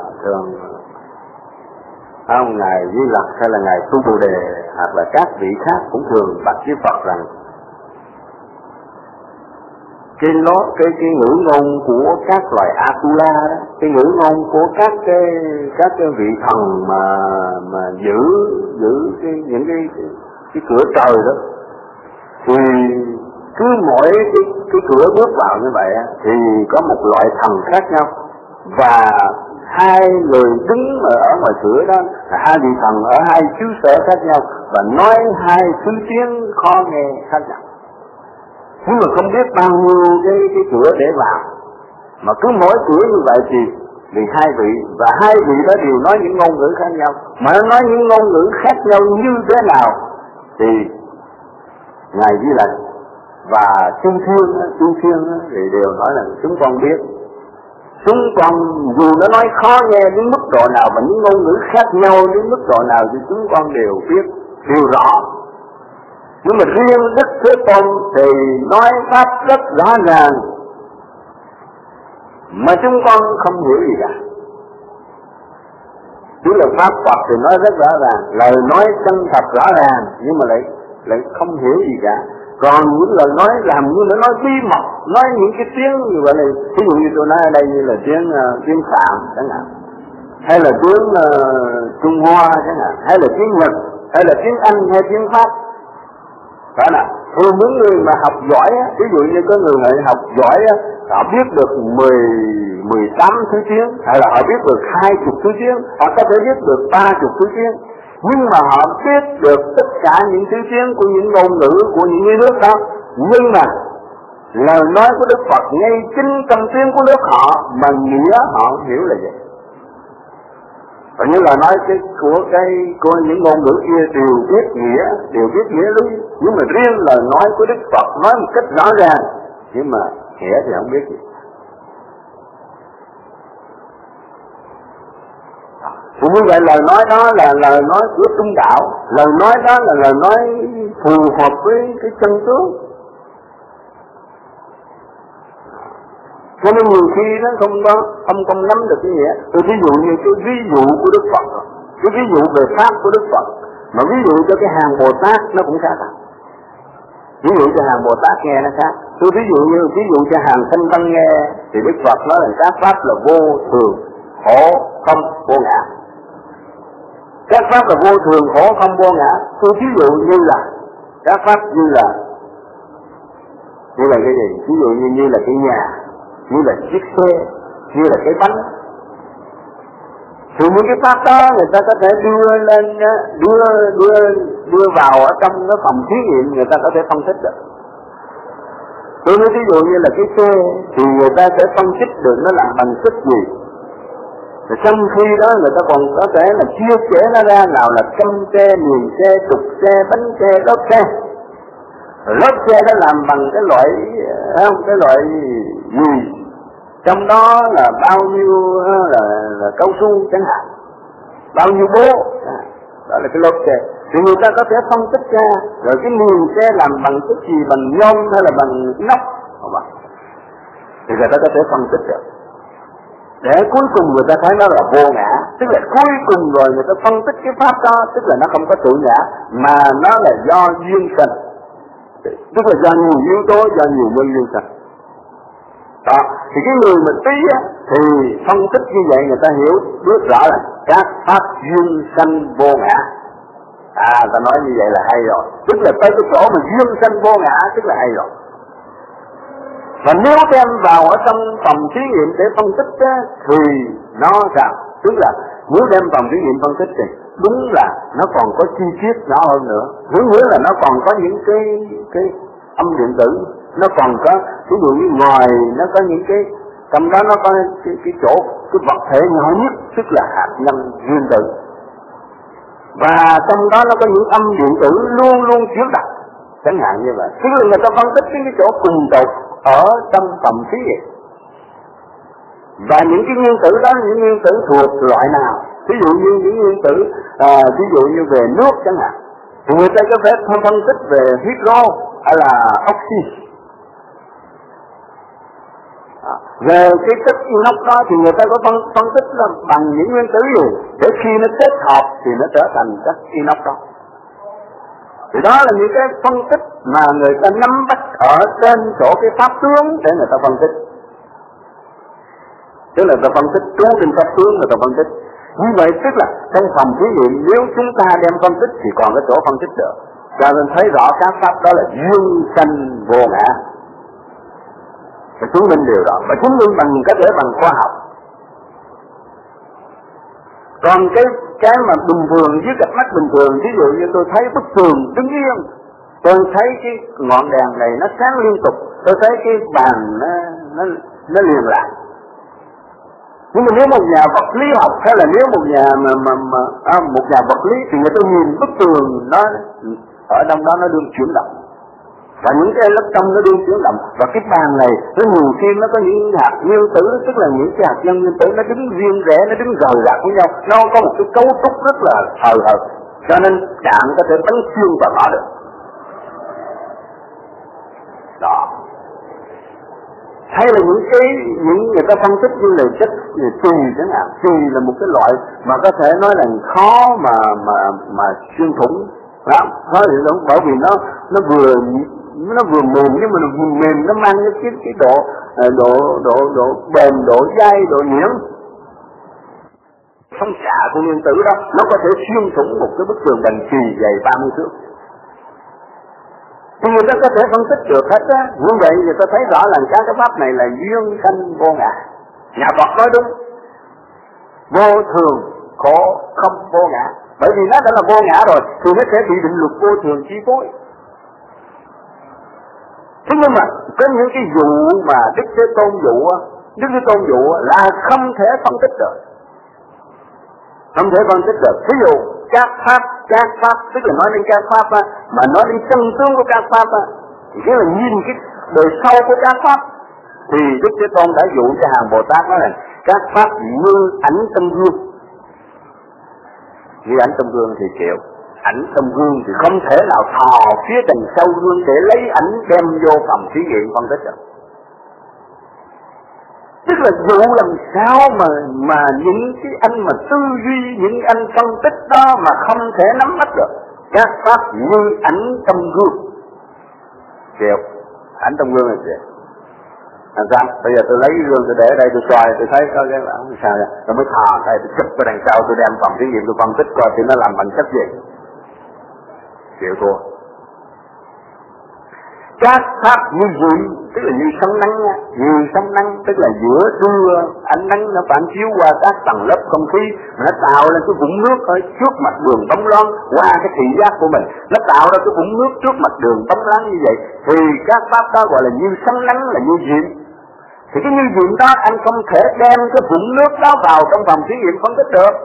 Ngài Di Lặc hay là Ngài Tu Bồ Đề hoặc là các vị khác cũng thường bạch với Phật rằng cái ngữ ngôn của các loài Atula đó, cái ngữ ngôn của các cái vị thần mà giữ những cái cửa trời đó, thì cứ mỗi cái cửa bước vào như vậy thì có một loại thần khác nhau, và hai người đứng ở ngoài cửa đó là hai vị thần ở hai xứ sở khác nhau và nói hai thứ tiếng khó nghe khác nhau. Nhưng mà không biết bao nhiêu cái cửa để vào, mà cứ mỗi cửa như vậy thì hai vị, và hai vị đó đều nói những ngôn ngữ khác nhau, mà nó nói những ngôn ngữ khác nhau như thế nào thì Ngài Di Lặc và chư thiên thì đều nói là chúng con biết. Chúng con dù nó nói khó nghe đến mức độ nào và những ngôn ngữ khác nhau đến mức độ nào thì chúng con đều biết, đều rõ. Nhưng mà riêng Đức Thế Tôn thì nói pháp rất rõ ràng mà chúng con không hiểu gì cả. Chứ là pháp Phật thì nói rất rõ ràng, lời nói chân thật rõ ràng, nhưng mà lại không hiểu gì cả. Còn những lời nói làm như nó nói bí mật, nói những cái tiếng như vậy này, ví dụ như tôi nói ở đây như là tiếng Phạn chẳng hạn, hay là tiếng Trung Hoa chẳng hạn, hay là tiếng Nhật, hay là tiếng Anh hay tiếng Pháp. Đó là thường những người mà học giỏi, ví dụ như có người học giỏi, họ biết được 18 thứ tiếng, hay là họ biết được 20 thứ tiếng, họ có thể biết được 30 thứ tiếng. Nhưng mà họ biết được tất cả những thứ tiếng của những ngôn ngữ của những nước đó, nhưng mà lời nói của Đức Phật ngay chính trong tiếng của nước họ mà nghĩa họ hiểu là gì. Và những lời nói của những ngôn ngữ kia đều biết nghĩa lý, nhưng mà riêng lời nói của Đức Phật nói một cách rõ ràng, nhưng mà nghĩa thì không biết gì. Thì như vậy lời nói đó là lời nói của trung đạo, lời nói đó là lời nói phù hợp với cái chân tướng. Cho nên nhiều khi nó không nắm được cái nghĩa. Tôi ví dụ như cái ví dụ của Đức Phật, cái ví dụ về pháp của Đức Phật, mà ví dụ cho cái hàng Bồ Tát nó cũng khác. Ví dụ cho hàng Bồ Tát nghe nó khác, Tôi ví dụ cho hàng thanh văn nghe, thì Đức Phật nói là các pháp là vô thường, khổ, không, vô ngã. Các pháp là vô thường, khổ, không, vô ngã. Tôi ví dụ như là các pháp như là cái gì? Ví dụ như là cái nhà, như là chiếc xe, như là cái bánh. Thì những cái pháp đó người ta có thể đưa lên, đưa vào ở trong cái phòng thí nghiệm, người ta có thể phân tích được. Tôi nói ví dụ như là cái xe thì người ta sẽ phân tích được nó làm bằng sức gì. Rồi trong khi đó người ta còn có thể là chia sẻ nó ra, nào là trăm xe, miền xe, trục xe, bánh xe, lốp xe. Lốp xe nó làm bằng cái loại gì, trong đó là bao nhiêu là cao su chẳng hạn, bao nhiêu bố, đó là cái lốp xe. Thì người ta có thể phân tích ra, rồi cái miền xe làm bằng cái gì, bằng nhôm hay là bằng inox, không ạ? Thì người ta có thể phân tích được. Để cuối cùng người ta thấy nó là vô ngã, tức là cuối cùng rồi người ta phân tích cái pháp đó, tức là nó không có tự ngã, mà nó là do duyên sinh, tức là do nhiều yếu tố, do nhiều nguyên duyên sinh. Đó, thì cái người mà tí á, thì phân tích như vậy người ta hiểu biết rõ là các pháp duyên sinh vô ngã. Ta nói như vậy là hay rồi, tức là tới cái chỗ mà duyên sinh vô ngã, tức là hay rồi. Và nếu đem vào ở trong phòng thí nghiệm để phân tích á, thì nó sao? Tức là nếu đem phòng thí nghiệm phân tích thì đúng là nó còn có chi tiết rõ hơn nữa. Nghĩa là nó còn có những cái âm điện tử, nó còn có ví dụ như ngoài nó có những cái, trong đó nó có cái chỗ, cái vật thể nhỏ nhất, tức là hạt nhân nguyên tử. Và trong đó nó có những âm điện tử luôn luôn chuyển động, chẳng hạn như vậy. Tức là người ta phân tích cái chỗ cùng tột ở trong phòng thí nghiệm. Và những cái nguyên tử đó, những nguyên tử thuộc loại nào? Ví dụ như những nguyên tử, ví dụ như về nước chẳng hạn, thì người ta có thể phân tích về hydro hay là oxy. Về cái chất inox đó thì người ta có phân tích là bằng những nguyên tử gì, để khi nó kết hợp thì nó trở thành chất inox đó. Thì đó là những cái phân tích mà người ta nắm bắt ở trên chỗ cái pháp tướng để người ta phân tích. Tức là người ta phân tích trú trên pháp tướng, người ta phân tích. Như vậy tức là trong phòng thí nghiệm nếu chúng ta đem phân tích thì còn cái chỗ phân tích được. Cho nên thấy rõ các pháp đó là duyên sanh vô ngã. Và chứng minh điều đó, và chứng minh bằng có thể bằng khoa học. Còn cái mà bình thường dưới cặp mắt bình thường, ví dụ như tôi thấy bức tường đứng yên, tôi thấy cái ngọn đèn này nó sáng liên tục, tôi thấy cái bàn nó liền lại. Nhưng mà nếu một nhà vật lý học hay là nếu một nhà một nhà vật lý thì người ta nhìn bức tường nó ở trong đó nó đương chuyển động. Và những cái lớp trong nó đương chuyển động, và cái bàn này nó nhiều khi nó có những hạt nguyên tử, tức là những cái hạt nhân nguyên tử nó đứng riêng rẽ, nó đứng rời rạc với nhau, nó có một cái cấu trúc rất là hời hợt, cho nên đạn có thể bắn xuyên vào nó được. Đó. Hay là những người ta phân tích như là chất trì chẳng hạn, trì là một cái loại mà có thể nói là khó mà xuyên thủng, khó thì đúng, bởi vì nó vừa mềm, nhưng mà nó mềm nó mang cái độ bền, độ dai, độ nhuyễn. Phóng xạ của nguyên tử đó nó có thể xuyên thủng một cái bức tường bằng trì dày 30 thước. Thì người ta có thể phân tích được hết á. Như vậy người ta thấy rõ là các cái pháp này là duyên sanh vô ngã. Nhà Phật nói đúng, vô thường khổ không vô ngã. Bởi vì nó đã là vô ngã rồi thì nó sẽ bị định luật vô thường chi phối. Thế nhưng mà có những cái vụ mà Đức Thế Tôn dụ là không thể phân tích được. Không thể phân tích được. Ví dụ các pháp, tức là nói đến các pháp á, mà nói đến chân tướng của các pháp á, thì cái là nhìn cái đời sau của các pháp, thì Đức Thế Tôn đã dụ cho hàng Bồ Tát nói là các pháp như ảnh tâm gương. Như ảnh tâm gương thì chịu, ảnh tâm gương thì không thể nào thò phía đằng sau gương để lấy ảnh đem vô phòng thí nghiệm phân tích được. Tức là dụ làm sao mà những cái anh mà tư duy, những anh phân tích đó mà không thể nắm bắt được. Các pháp như ảnh trong gương. Chịu. ảnh trong gương này kìa. Làm sao? Bây giờ tôi lấy cái gương tôi để ở đây tôi soi tôi thấy có cái không sao vậy? Tôi mới thò đây tôi chụp cái đằng sau tôi đem phòng thí nghiệm tôi phân tích coi thì nó làm bằng chất gì. Chịu thua. Các pháp như vậy tức là như sóng nắng, như sóng nắng tức là giữa trưa ánh nắng nó phản chiếu qua các tầng lớp không khí mà nó tạo lên cái vũng nước ở trước mặt đường bóng loáng qua cái thị giác của mình, nó tạo ra cái vũng nước trước mặt đường bóng loáng như vậy thì các pháp đó gọi là như sóng nắng, là như diện. Thì cái như diện đó anh không thể đem cái vũng nước đó vào trong phòng thí nghiệm phân tích được.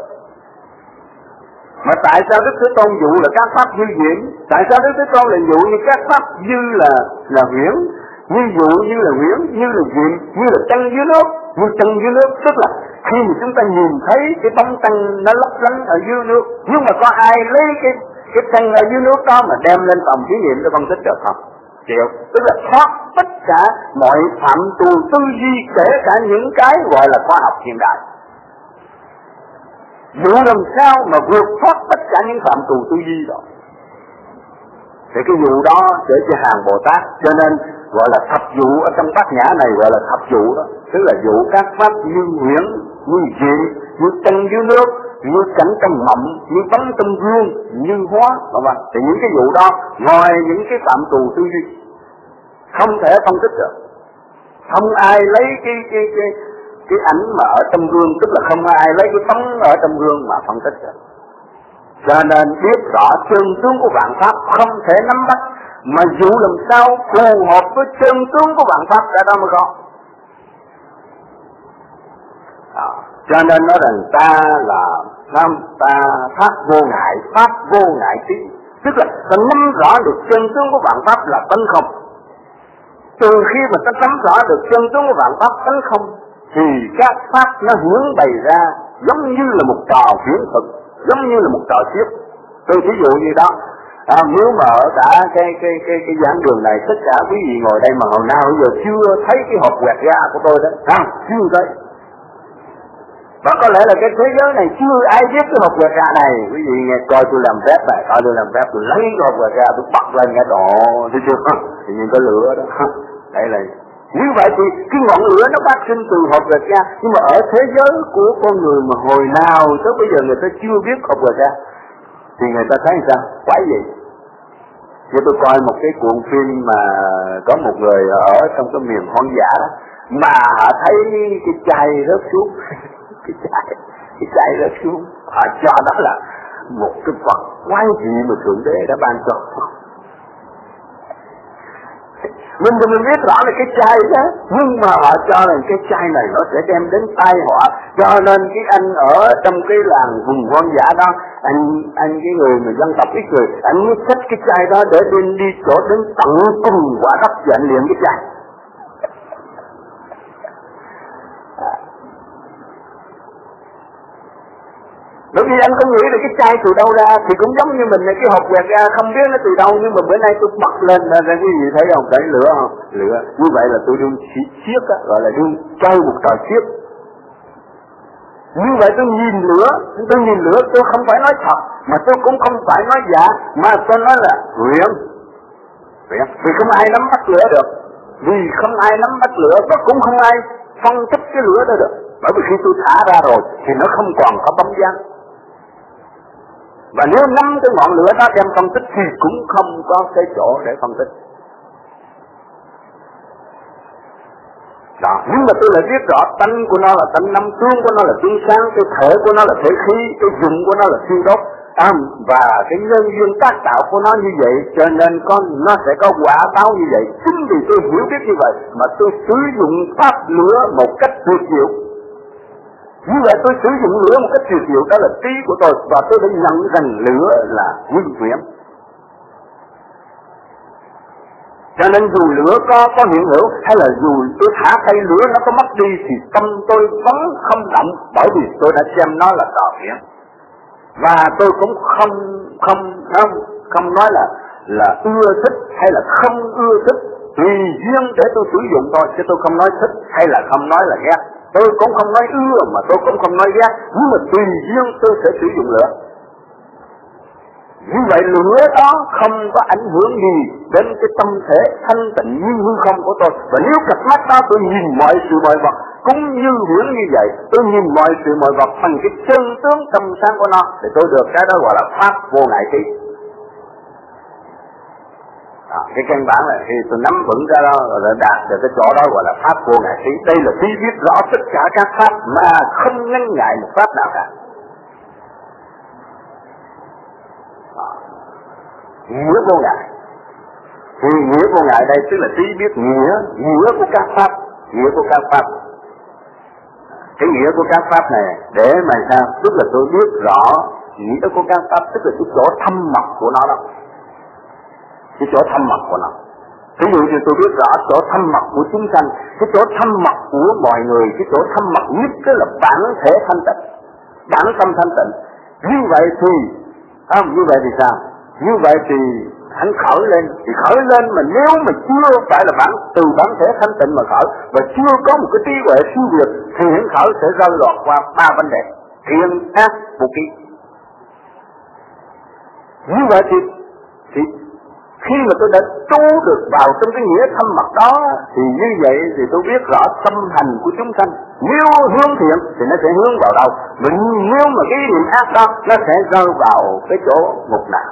Mà tại sao Đức Thế Tôn dụ là các pháp như diện? Tại sao Đức Thế Tôn lại dụ như các pháp như là huyễn, như dụ như là huyễn, như là diện, như là chân dưới nước, như chân dưới nước? Tức là khi mà chúng ta nhìn thấy cái bóng chân nó lấp lánh ở dưới nước, nhưng mà có ai lấy cái chân ở dưới nước đó mà đem lên phòng thí nghiệm để phân tích được không? Chịu. Tức là thoát tất cả mọi phạm trù tư duy, kể cả những cái gọi là khoa học hiện đại. Dụ làm sao mà vượt thoát tất cả những phạm trù tư duy đó. Thì cái dụ đó để cho hàng Bồ Tát, cho nên gọi là thập dụ ở trong bát nhã này gọi là thập dụ đó. Tức là dụ các pháp như huyễn, như diện, như chân dưới nước, như cảnh trong mộng, như bóng trong gương, như hóa, thì những cái dụ đó ngoài những cái phạm trù tư duy không thể phân tích được. Không ai lấy cái ảnh mà ở trong gương, tức là không ai lấy cái bóng ở trong gương mà phân tích được. Cho nên biết rõ chân tướng của vạn pháp không thể nắm bắt, mà dụ làm sao phù hợp với chân tướng của vạn pháp ra đó mới có. Cho nên nói rằng ta là ta pháp vô ngại, pháp vô ngại trí, tức là ta nắm rõ được chân tướng của vạn pháp là tánh không. Từ khi mà ta nắm rõ được chân tướng của vạn pháp tánh không thì các pháp nó hướng bày ra giống như là một trò huyễn thực, giống như là một trò xiếc. Tôi ví dụ như đó, nếu mà ở cả cái giảng đường này tất cả quý vị ngồi đây mà hồi nào giờ chưa thấy cái hộp quẹt ga của tôi đó, chưa thấy. Và có lẽ là cái thế giới này chưa ai biết cái hộp quẹt ga này. Quý vị nghe coi tôi làm phép này, coi tôi làm phép, tôi lấy cái hộp quẹt ga tôi bật lên nghe đỏ, thấy chưa? Thì nhìn có lửa đó. Đây là như vậy thì cái ngọn lửa nó phát sinh từ hộp quẹt ga, nhưng mà ở thế giới của con người mà hồi nào tới bây giờ người ta chưa biết hộp quẹt ga thì người ta thấy sao? Quái gì? Chứ tôi coi một cái cuộn phim mà có một người ở trong cái miền hoang dã đó, mà họ thấy cái chai rớt xuống, cái chai rớt xuống, họ cho đó là một cái vật quái dị mà Thượng Đế đã ban cho. Mình biết rõ là cái chai đó, nhưng mà họ cho rằng cái chai này nó sẽ đem đến tai họa. Cho nên cái anh ở trong cái làng vùng hoang dã đó, anh cái người mà dân tộc ít người, anh mới xách cái chai đó để đi chỗ đến tận cùng quả đất và anh liền cái chai. Bởi vì anh không nghĩ được cái chai từ đâu ra, thì cũng giống như mình này, cái hộp quẹt ra không biết nó từ đâu, nhưng mà bữa nay tôi bắt lên ra quý vị thấy không, thấy lửa không? Lửa. Như vậy là tôi đương xiếc á, gọi là đương chơi một trò xiếc. Như vậy tôi nhìn lửa tôi không phải nói thật, mà tôi cũng không phải nói giả, mà tôi nói là huyễn. Vì không ai nắm bắt lửa được, vì không ai nắm bắt lửa và cũng không ai phân tích cái lửa đó được. Bởi vì khi tôi thả ra rồi thì nó không còn có bóng dáng. Và nếu nắm cái ngọn lửa đó đem phân tích thì cũng không có cái chỗ để phân tích. Đó, nhưng mà tôi lại biết rõ tánh của nó là tánh năm, tướng của nó là tướng sáng, cái thể của nó là thể khí, cái dụng của nó là siêu đốt, và cái nhân duyên tác tạo của nó như vậy, cho nên nó sẽ có quả báo như vậy. Chính vì tôi hiểu biết như vậy mà tôi sử dụng pháp lửa một cách tuyệt diệu. Như vậy tôi sử dụng lửa một cách tuyệt diệu, đó là trí của tôi, và tôi đã nhận rằng lửa là nguyên huyễn. Cho nên dù lửa có hiện hữu, hay là dù tôi thả cây lửa nó có mất đi, thì tâm tôi vẫn không động, bởi vì tôi đã xem nó là tà huyễn. Và tôi cũng không nói là ưa thích hay là không ưa thích, tùy duyên để tôi sử dụng thôi, chứ tôi không nói thích hay là không nói là ghét. Tôi cũng không nói ưa mà tôi cũng không nói ghét, nhưng mà tùy duyên tôi sẽ sử dụng lửa. Như vậy lửa đó không có ảnh hưởng gì đến cái tâm thể thanh tịnh như hư không của tôi. Và nếu cặp mắt đó tôi nhìn mọi sự mọi vật cũng như huyễn như vậy, tôi nhìn mọi sự mọi vật bằng cái chân tướng tâm sáng của nó, thì tôi được cái đó gọi là pháp vô ngại trí. Cái căn bản này khi tôi nắm vững ra đó rồi đạt được cái chỗ đó gọi là pháp vô ngại trí. Đây là trí biết rõ tất cả các pháp mà không ngăn ngại một pháp nào cả. Nghĩa vô ngại. Thì nghĩa vô ngại đây tức là trí biết nghĩa của các pháp, nghĩa của các pháp. Cái nghĩa của các pháp này để mà sao? Tức là tôi biết rõ nghĩa của các pháp, tức là cái chỗ thâm mật của nó đó. Cái chỗ thâm mật của nó. Ví dụ như tôi biết rõ chỗ thâm mật của chúng sanh, cái chỗ thâm mật của mọi người, cái chỗ thâm mật nhất tức là bản thể thanh tịnh, bản tâm thanh tịnh. Như vậy thì như vậy thì sao? Như vậy thì hắn khởi lên, thì khởi lên mà nếu mà chưa phải là từ bản thể thanh tịnh mà khởi, và chưa có một cái trí huệ siêu việt, thì hắn khởi sẽ rơi lọt qua 3 vấn đề: thiện, ác, vô ký. Như vậy thì khi mà tôi đã trú được vào trong cái nghĩa thâm mật đó, thì như vậy thì tôi biết rõ tâm hành của chúng sanh. Nếu hướng thiện thì nó sẽ hướng vào đâu, mà nếu mà cái ý niệm ác đó nó sẽ rơi vào cái chỗ ngục nào.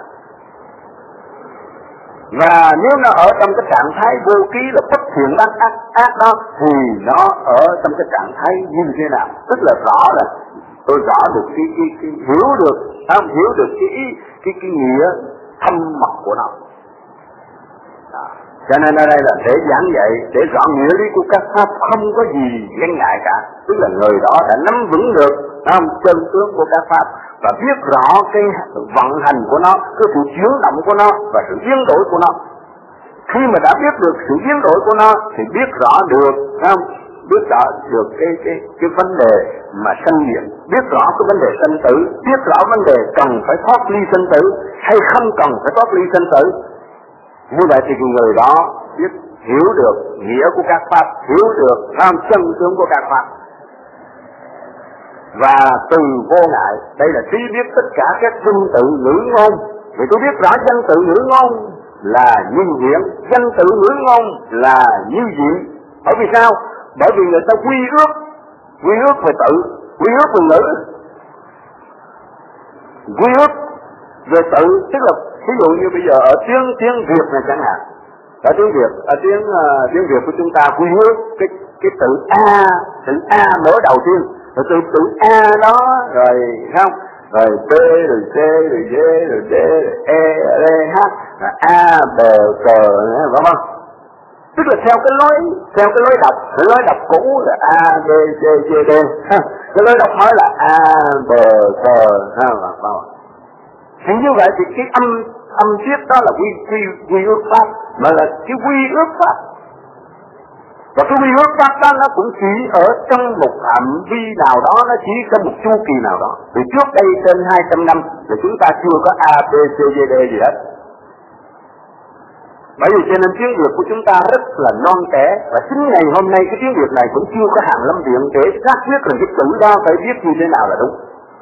Và nếu nó ở trong cái trạng thái vô ký là bất thiện ác đó, thì nó ở trong cái trạng thái như thế nào? Tức là rõ là tôi rõ được cái hiểu được cái nghĩa thâm mật của nó. Cho nên ở đây là để giảng dạy, để rõ nghĩa lý của các pháp không có gì ngăn ngại cả. Tức là người đó đã nắm vững được chân tướng của các pháp và biết rõ cái vận hành của nó, cái sự chuyển động của nó và sự biến đổi của nó. Khi mà đã biết được sự biến đổi của nó thì biết rõ được cái vấn đề mà sanh diệt, biết rõ cái vấn đề sanh tử, biết rõ vấn đề cần phải thoát ly sanh tử hay không cần phải thoát ly sanh tử. Như vậy thì người đó biết hiểu được nghĩa của các pháp, hiểu được chân tướng của các pháp. Và từ vô ngại, đây là trí biết tất cả các danh tự ngữ ngôn. Vì tôi biết rõ danh tự ngữ ngôn là như hiện, danh tự ngữ ngôn là như diện. Bởi vì sao? Bởi vì người ta quy ước về tự, quy ước về ngữ, quy ước về tự, tức là ví dụ như bây giờ ở tiếng Việt này chẳng hạn, ở tiếng Việt của chúng ta quy ước cái tự A mở đầu tiên, rồi tự A đó rồi không, rồi B rồi C rồi D rồi D rồi E R H rồi A B C phải không? Tức là theo cái lối đọc cũ là A B C D D, cái lối đọc mới là A B C phải không? Thì như vậy thì cái âm tiết đó là quy ước pháp, mà là cái quy ước pháp. Và cái quy ước pháp đó nó cũng chỉ ở trong một phạm vi nào đó, nó chỉ trong một chu kỳ nào đó. Vì trước đây trên 200 năm thì chúng ta chưa có A, B, C, D, D gì hết. Bởi vì cho nên tiếng Việt của chúng ta rất là non trẻ, và chính ngày hôm nay cái tiếng Việt này cũng chưa có Hàn Lâm Viện để xác quyết rằng cái chữ đó phải viết như thế nào là đúng.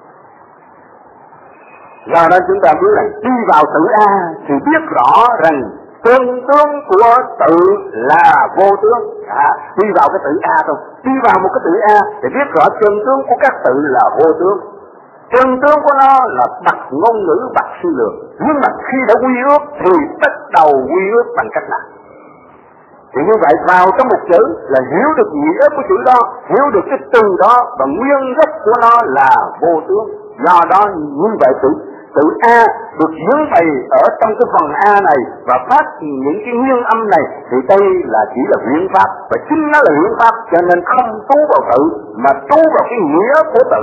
Do đó chúng ta biết rằng đi vào tự A thì biết rõ rằng chân tướng của tự là vô tướng. Đi vào cái tự A thôi, đi vào một cái tự A thì biết rõ chân tướng của các tự là vô tướng. Chân tướng của nó là bậc ngôn ngữ, bậc suy lược. Nhưng mà khi đã quy ước thì bắt đầu quy ước bằng cách nào? Thì như vậy vào trong một chữ là hiểu được nghĩa của chữ đó, hiểu được cái từ đó và nguyên gốc của nó là vô tướng. Do đó như vậy tự A được diễn bày ở trong cái phần A này và phát những cái nguyên âm này, thì đây là chỉ là huyễn pháp, và chính nó là huyễn pháp, cho nên không trú vào tự mà trú vào cái nghĩa của tự.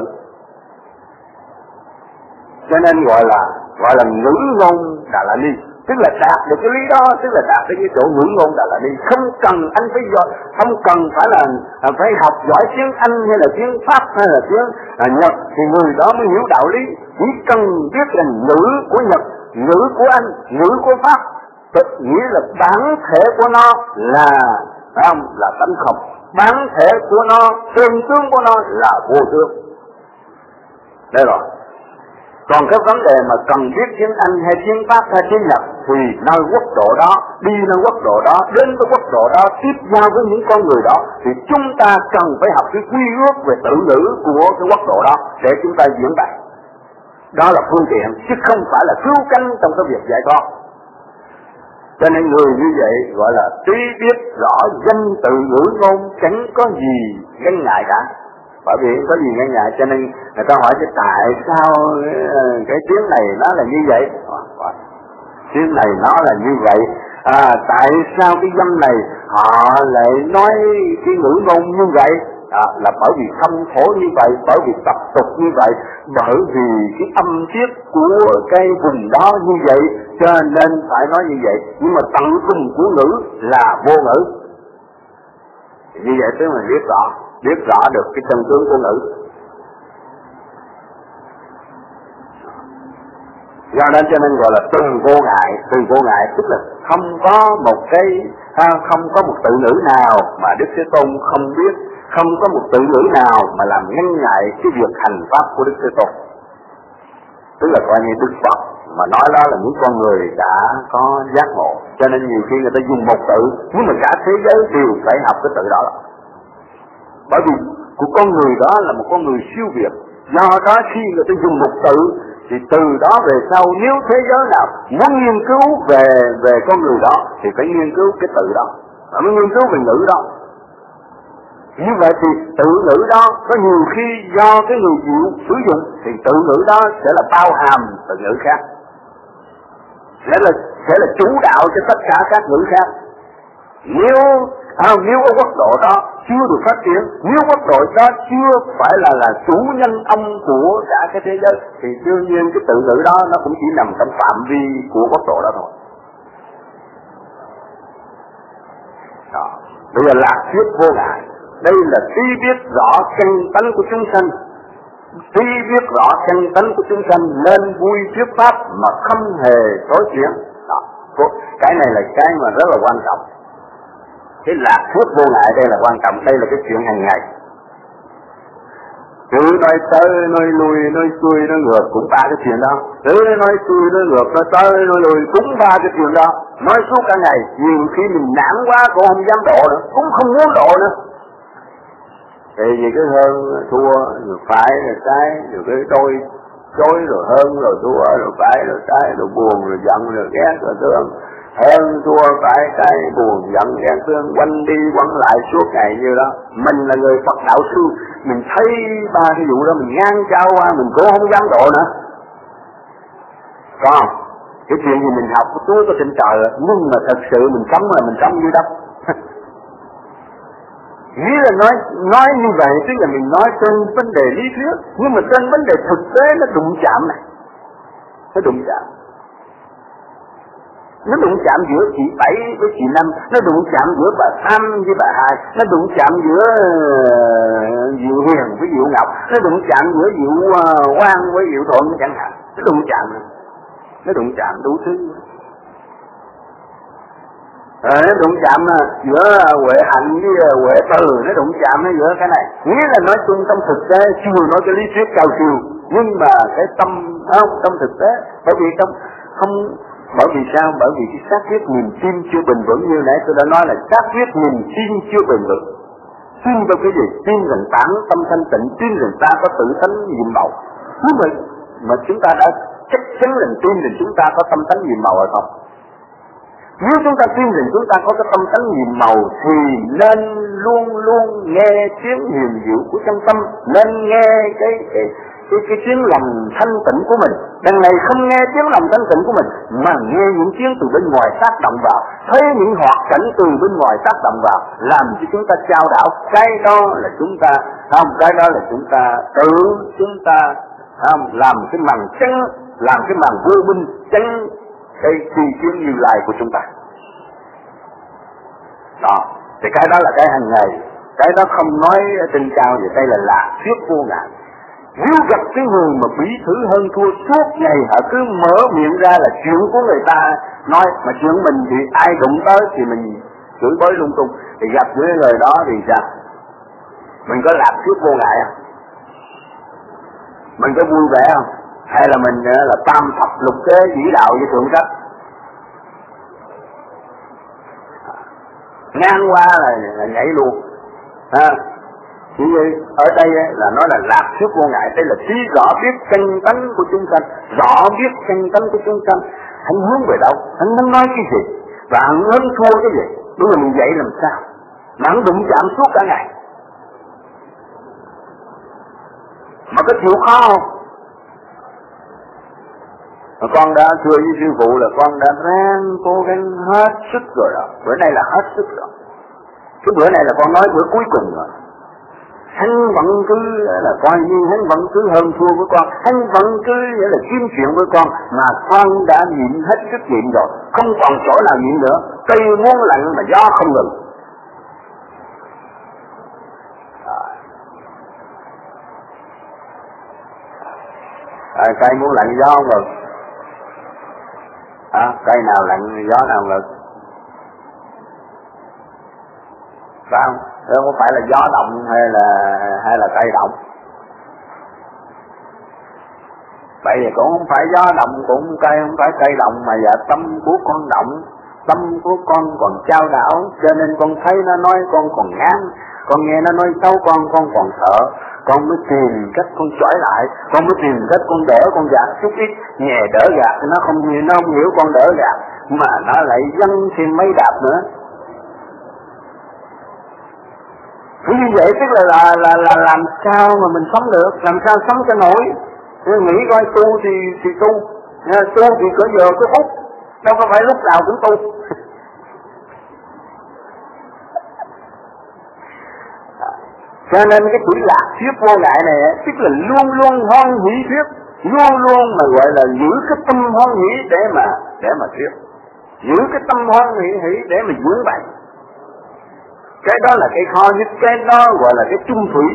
Cho nên gọi là ngữ ngôn Đà La Ni, tức là đạt được cái lý đó, tức là đạt đến cái chỗ ngữ ngôn Đà La Ni. Không cần anh phải giỏi, không cần phải là phải học giỏi tiếng Anh hay là tiếng Pháp hay là tiếng Nhật thì người đó mới hiểu đạo lý. Chỉ cần biết là ngữ của Nhật, ngữ của Anh, ngữ của Pháp, tức nghĩa là bản thể của nó là tánh không, bản thể của nó, chân tướng của nó là vô tướng. Đây rồi. Còn cái vấn đề mà cần biết tiếng Anh hay tiếng Pháp hay tiếng Nhật thì nơi quốc độ đó, đi nơi quốc độ đó, đến với quốc độ đó, tiếp giao với những con người đó, thì chúng ta cần phải học cái quy ước về tự ngữ của cái quốc độ đó để chúng ta diễn đạt. Đó là phương tiện, chứ không phải là cứu cánh trong cái việc giải thoát. Cho nên người như vậy gọi là trí biết rõ danh tự ngữ ngôn, chẳng có gì ngăn ngại cả. Bởi vì không có gì ngăn ngại, cho nên người ta hỏi chứ tại sao cái tiếng này nó là như vậy, tiếng này nó là như vậy, tại sao cái dâm này họ lại nói cái ngữ ngôn như vậy, là bởi vì không khổ như vậy, bởi vì tập tục như vậy, bởi vì cái âm tiết của cái vùng đó như vậy, cho nên phải nói như vậy. Nhưng mà tận cùng của ngữ là vô ngữ. Như vậy tức là biết rõ được cái chân tướng của ngữ. Do đó cho nên gọi là từ vô ngại tức là không có một từ ngữ nào mà Đức Thế Tôn không biết, không có một từ ngữ nào mà làm ngăn ngại cái việc hành pháp của Đức Thế Tôn. Tức là coi như Đức Phật mà nói đó là những con người đã có giác ngộ, cho nên nhiều khi người ta dùng một từ nhưng mà cả thế giới đều phải học cái từ đó. Bởi vì của con người đó là một con người siêu việt, do đó khi người ta dùng một từ thì từ đó về sau nếu thế giới nào muốn nghiên cứu về con người đó thì phải nghiên cứu cái từ đó, mới nghiên cứu về ngữ đó. Như vậy thì từ ngữ đó có nhiều khi do cái người chịu sử dụng thì từ ngữ đó sẽ là bao hàm từ ngữ khác, sẽ là chủ đạo cho tất cả các ngữ khác. Nếu ở quốc độ đó chưa được phát triển, nếu quốc độ đó chưa phải là chủ nhân ông của cả cái thế giới, thì đương nhiên cái từ ngữ đó nó cũng chỉ nằm trong phạm vi của quốc độ đó thôi. Bây giờ lạc thuyết vô ngại, đây là tri biết rõ căn tánh của chúng sanh, tri biết rõ căn tánh của chúng sanh nên vui thuyết pháp mà không hề đối chuyển. Cái này là cái mà rất là quan trọng. Cái lạc thuyết vô ngại đây là quan trọng, đây là cái chuyện hàng ngày. Cứ nói tới, nói lui, nói xuôi, nói ngược cũng ba cái chuyện đó. Cứ nói xuôi, nói ngược, nói tới, nói lui cũng ba cái chuyện đó. Nói suốt cả ngày, nhiều khi mình nản quá cũng không dám độ nữa, cũng không muốn độ nữa. Thì vì cái hơn thua, rồi phải, rồi trái, rồi cái đôi, chối, rồi hơn, rồi thua, rồi phải, rồi trái, rồi buồn, rồi giận, rồi ghét, rồi thương. Hơn thua phải cái buồn giận ghét thương quanh đi quẩn lại suốt ngày như đó. Mình là người Phật đạo sư, mình thấy ba cái vụ đó mình ngang trao qua, mình cũng không dám độ nữa. Còn cái chuyện gì mình học Chúa có trên trời, nhưng mà thật sự mình sống là mình sống như đó. Nghĩa là nói như vậy tức là mình nói trên vấn đề lý thuyết, nhưng mà trên vấn đề thực tế nó đụng chạm này, nó đụng chạm. Nó đụng chạm giữa chị Bảy với chị Năm, nó đụng chạm giữa bà Tam với bà Hai, nó đụng chạm giữa Diệu Huyền với Diệu Ngọc, nó đụng chạm giữa Diệu Quang với Diệu Thuận chẳng hạn. Nó đụng chạm đủ thứ. Nó đụng chạm giữa Huệ Hạnh với Huệ Từ, nó đụng chạm giữa cái này. Nghĩa là nói chung trong thực tế chưa nói cái lý thuyết cao siêu, nhưng mà cái tâm trong thực tế, bởi vì bởi vì sao? Bởi vì cái xác quyết niềm tin chưa bền vững, như nãy tôi đã nói là xác quyết niềm tin chưa bền vững. Tin vào cái gì? Tin rằng tán tâm thanh tịnh, tin rằng ta có tự tánh nhiệm màu. Nếu mà chúng ta đã chắc chắn rằng tin rằng chúng ta có tâm tánh nhiệm màu hay không? Nếu chúng ta tin rằng chúng ta có cái tâm tánh nhiệm màu thì nên luôn luôn nghe tiếng hiền diệu của chân tâm, nên nghe cái tiếng lòng thanh tịnh của mình. Đằng này không nghe tiếng lòng thanh tịnh của mình mà nghe những tiếng từ bên ngoài tác động vào, thấy những hoạt cảnh từ bên ngoài tác động vào, làm cho chúng ta chao đảo. Cái đó là chúng ta tự chúng ta làm cái màn chân, làm cái màn vô minh chân cái tri kiến Như Lai của chúng ta. Đó, thì cái đó là cái hàng ngày, cái đó không nói trên cao vậy. Đây là lạc thuyết vô ngại. Nếu gặp cái người mà bí thử hơn thua suốt ngày, họ cứ mở miệng ra là chuyện của người ta nói, mà chuyện mình thì ai đụng tới thì mình chửi bới lung tung. Thì gặp những người đó thì sao? Mình có lạc thuyết vô ngại không? Mình có vui vẻ không? hay là mình là tam thập lục kế vĩ đạo với thượng sách, ngang qua là nhảy luôn. Chỉ ở đây là nói là lạc thuyết vô ngại, đây là trí rõ biết chân tánh của chúng sanh, rõ biết chân tánh của chúng sanh. Hắn hướng về đâu, hắn muốn nói cái gì, và hắn hơn thua cái gì, đúng là mình dạy làm sao mà hắn đụng chạm suốt cả ngày. Mà có chịu khó không? Mà con đã thưa với sư phụ là con đã ráng cố gắng hết sức rồi đó, bữa nay là hết sức rồi. Cái bữa này là con nói bữa cuối cùng rồi. Hắn vẫn cứ là coi như hắn vẫn cứ hơn thua với con, hắn vẫn cứ là kiếm chuyện với con, mà con đã nhịn hết sức nhịn rồi, không còn chỗ nào nhịn nữa. Cây muốn lạnh mà gió không ngừng. Cây muốn lạnh gió không ngừng. Cây nào lạnh gió nào ngừng. Sao? Không phải là gió động hay là cây động. Vậy thì cũng không phải gió động, cũng không phải cây động, mà dạ tâm của con động, tâm của con còn chao đảo, cho nên con thấy nó nói con còn ngán, con nghe nó nói xấu con còn sợ, con mới tìm cách con chỏi lại, con mới tìm cách con đỡ con gạt chút ít, nhẹ đỡ gạt nó không hiểu con đỡ gạt, mà nó lại dâng thêm mấy đạp nữa. Như vậy tức là làm sao mà mình sống được, làm sao sống cho nổi. Nghĩ coi tu thì tu, tu thì có giờ có phút, đâu có phải lúc nào cũng tu. Cho nên cái tuổi lạc thuyết vô ngại này tức là luôn luôn hoan hỷ thuyết, luôn luôn mà gọi là giữ cái tâm hoan hỷ để mà thuyết, giữ cái tâm hoan hỷ để mà dưỡng bệnh. Cái đó là cái khó nhất, cái đó gọi là cái chung thủy.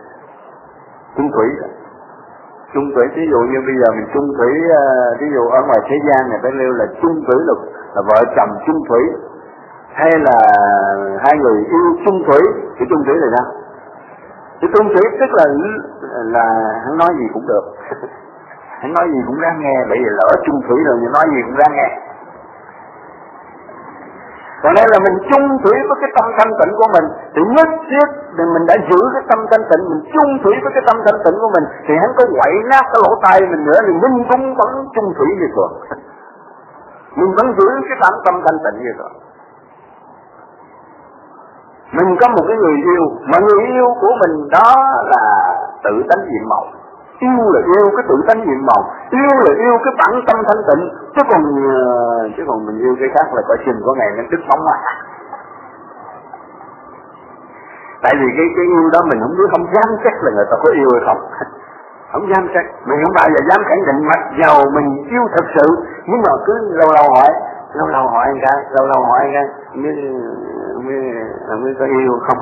Chung thủy, ví dụ như bây giờ mình chung thủy, ví dụ ở ngoài thế gian này phải nêu là chung thủy là vợ chồng chung thủy, hay là hai người yêu chung thủy. Cái chung thủy này sao? Cái chung thủy tức là hắn nói gì cũng được. Hắn nói gì cũng đáng nghe, bởi vì lỡ chung thủy rồi nói gì cũng đáng nghe. Cho nên là mình chung thủy với cái tâm thanh tịnh của mình, thì nhất thiết mình đã giữ cái tâm thanh tịnh, mình chung thủy với cái tâm thanh tịnh của mình, thì hắn có quậy nát cái lỗ tai mình nữa, thì mình cũng vẫn chung thủy như thường. Mình vẫn giữ cái tâm thanh tịnh như thường. Mình có một cái người yêu, mà người yêu của mình đó là tự tánh nhiệm màu. Yêu là yêu cái tự tánh nhiệm màu, yêu là yêu cái bản tâm thanh tịnh, chứ còn mình yêu cái khác là có chừng có ngày nó đứt bóng á. Tại vì cái yêu đó mình không dám chắc là người ta có yêu hay không. Không dám chắc, mình không bao giờ dám khẳng định, mặc dầu mình yêu thật sự, nhưng mà cứ lâu lâu hỏi anh cái, mới có yêu không.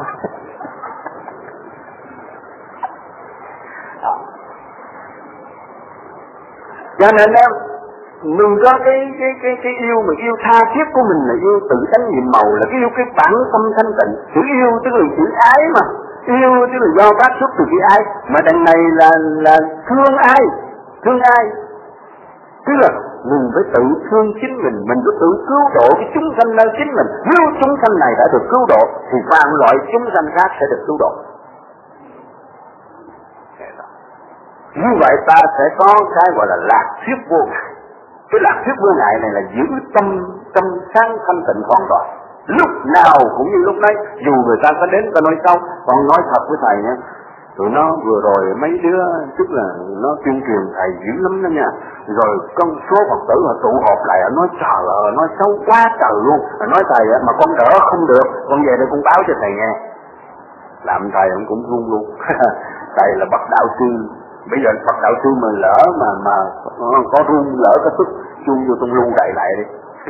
Cho nên mình có cái yêu mà yêu tha thiết của mình là yêu tự tánh nhiệm màu, là cái yêu cái bản tâm thanh tịnh. Chữ yêu tức là chữ ái mà, yêu tức là do phát xuất từ cái ái, mà đằng này là thương ai, tức là mình phải tự thương chính mình phải tự cứu độ cái chúng sanh nơi chính mình. Nếu chúng sanh này đã được cứu độ thì vạn loại chúng sanh khác sẽ được cứu độ. Như vậy ta sẽ có cái gọi là lạc thuyết vô ngại. Cái lạc thuyết vô ngại này là giữ tâm sáng thanh tịnh hoàn toàn, lúc nào cũng như lúc đấy. Dù người ta có đến ta nói xấu, còn nói thật với thầy nha, tụi nó vừa rồi mấy đứa tức là nó tuyên truyền thầy dữ lắm đó nha. Rồi con số Phật tử họ tụ họp lại, nói trời ơi, nói xấu quá trời luôn, nói thầy mà con đỡ không được, con về đây con báo cho thầy nghe. Làm thầy cũng run luôn. Thầy là bậc đạo sư. Bây giờ Phật đạo sư mà lỡ mà có run lỡ có sức chuông vô tung luôn đậy lại đi.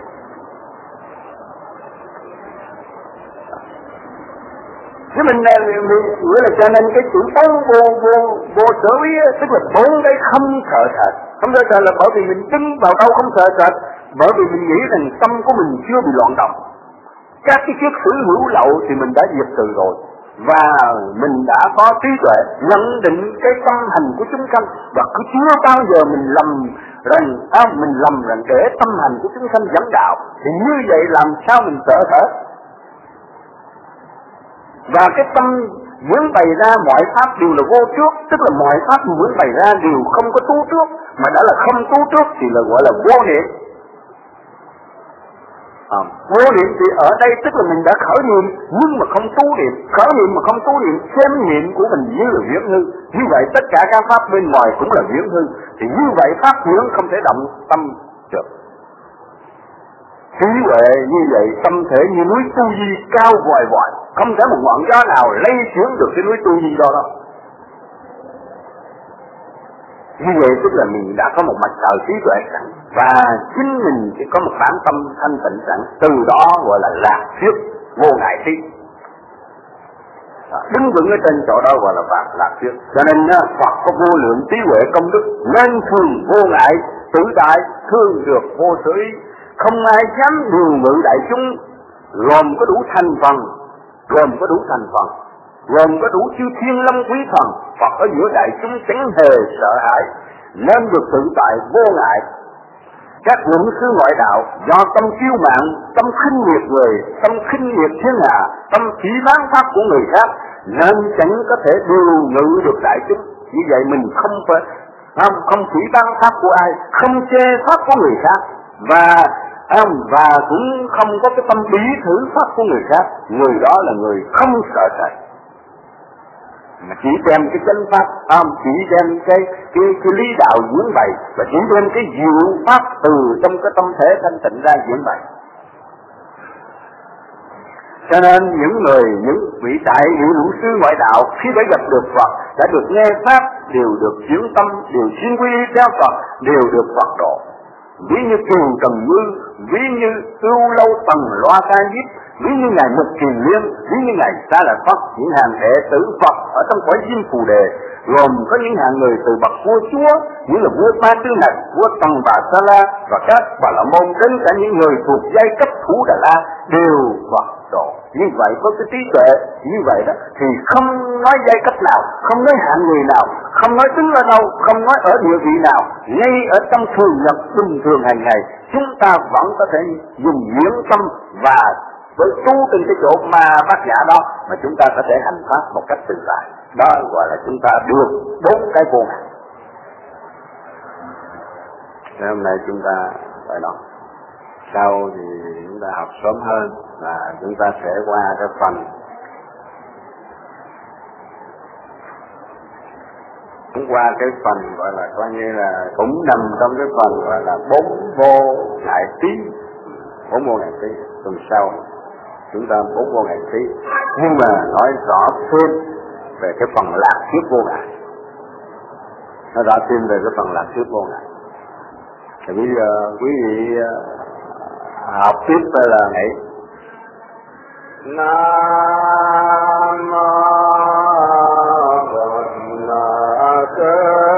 Chứ mình nghĩa là cho nên cái chữ tông vô sở ý, tức là bốn cái không sợ sệt. Không sợ sệt là bởi vì mình đứng vào đâu không sợ sệt, bởi vì mình nghĩ rằng tâm của mình chưa bị loạn động. Các cái kiết sử hữu lậu thì mình đã diệt trừ rồi. và mình đã có trí tuệ nhận định cái tâm hành của chúng sanh, và cứ chưa bao giờ mình lầm rằng để tâm hành của chúng sanh dẫn đạo, thì như vậy làm sao mình sợ hãi. Và cái tâm muốn bày ra mọi pháp đều là vô trước, tức là mọi pháp muốn bày ra đều không có tu trước, mà đã là không tu trước thì là gọi là vô niệm. Vô niệm thì ở đây tức là mình đã khởi niệm nhưng mà không tu niệm, khởi niệm mà không tu niệm, xem niệm của mình như là viễn hư. Như vậy tất cả các pháp bên ngoài cũng là viễn hư, thì như vậy pháp viễn không thể động tâm được. Trí huệ như vậy, tâm thể như núi Tu Di cao vòi vòi, không thể một ngọn gió nào lay chuyển được cái núi Tu Di đó đâu. Như vậy tức là mình đã có một mặt trời trí tuệ sẵn, và chính mình chỉ có một bản tâm thanh tịnh sẵn, từ đó gọi là lạc thuyết vô ngại trí. Đứng vững ở trên chỗ đó gọi là lạc thuyết. Cho nên Phật có vô lượng trí huệ công đức, nên thường vô ngại tự tại, thương được vô sở ý, không ai dám điều ngự đại chúng, gồm có đủ thành phần, gồm có đủ chư thiên long quý thần. Phật ở giữa đại chúng chẳng hề sợ hãi, nên được tự tại vô ngại. Các luận sư ngoại đạo do tâm kiêu mạn, tâm khinh miệt người, tâm khinh miệt thiên hạ, tâm chỉ bán pháp của người khác, nên chẳng có thể điều ngự được đại chúng. Như vậy mình không chỉ bán pháp của ai, không chê pháp của người khác, và cũng không có cái tâm bí thử pháp của người khác. Người đó là người không sợ sệt, mà chỉ đem cái chánh pháp, chỉ đem cái lý đạo diễn bày, và chỉ đem cái diệu pháp từ trong cái tâm thể thanh tịnh ra diễn bày. Cho nên những vị đại hiệu hữu sư ngoại đạo khi đã gặp được Phật, đã được nghe pháp, đều được chuyển tâm, đều xin quy y theo Phật, đều được Phật độ. Ví như Kiều Trần Như, ví như Ưu Lâu Tần Loa Ca Diếp, ví như Ngài Mục Kiền Liên, ví như Ngài Sa La Phất, những hàng đệ tử Phật ở trong cõi Diêm Phù Đề, gồm có những hạng người từ bậc vua chúa, như là vua Ma Tư Nặc, vua Tần Bà Sa La, và các Bà La Môn, đến cả những người thuộc giai cấp Thủ Đà La đều Phật độ. Như vậy với cái trí tuệ như vậy đó, thì không nói giai cấp nào, không nói hạng người nào, không nói đứng ở đâu, không nói ở địa vị nào, ngay ở trong thường nhật bình thường hàng ngày, chúng ta vẫn có thể dùng nhuyễn tâm và với tu từng cái chỗ mà bát nhã đó mà chúng ta có thể hành pháp một cách tự tại. Đó gọi là chúng ta được 4 cái vô ngại. Hôm nay chúng ta phải nói, sau thì chúng ta học sớm hơn và chúng ta sẽ qua cái phần gọi là coi như là cũng nằm trong cái phần gọi là 4 vô ngại trí. 4 vô ngại trí tuần sau chúng ta 4 vô ngại trí, nhưng mà nói rõ thêm về cái phần lạc thuyết vô ngại, nói rõ thêm về cái phần lạc thuyết vô ngại. Thì bây giờ quý vị học tiếp là này: Nam mô Bổn Sư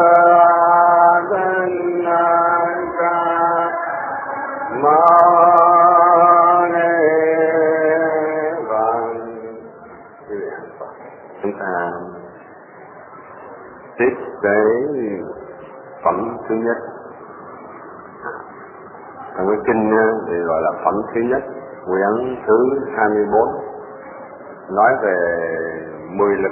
Thích Ca Mâu Ni Phật. Chúng ta tiếp cái phẩm thứ nhất. Trong cái kinh thì gọi là phẩm thứ nhất, quyển thứ 24, nói về 10 lực,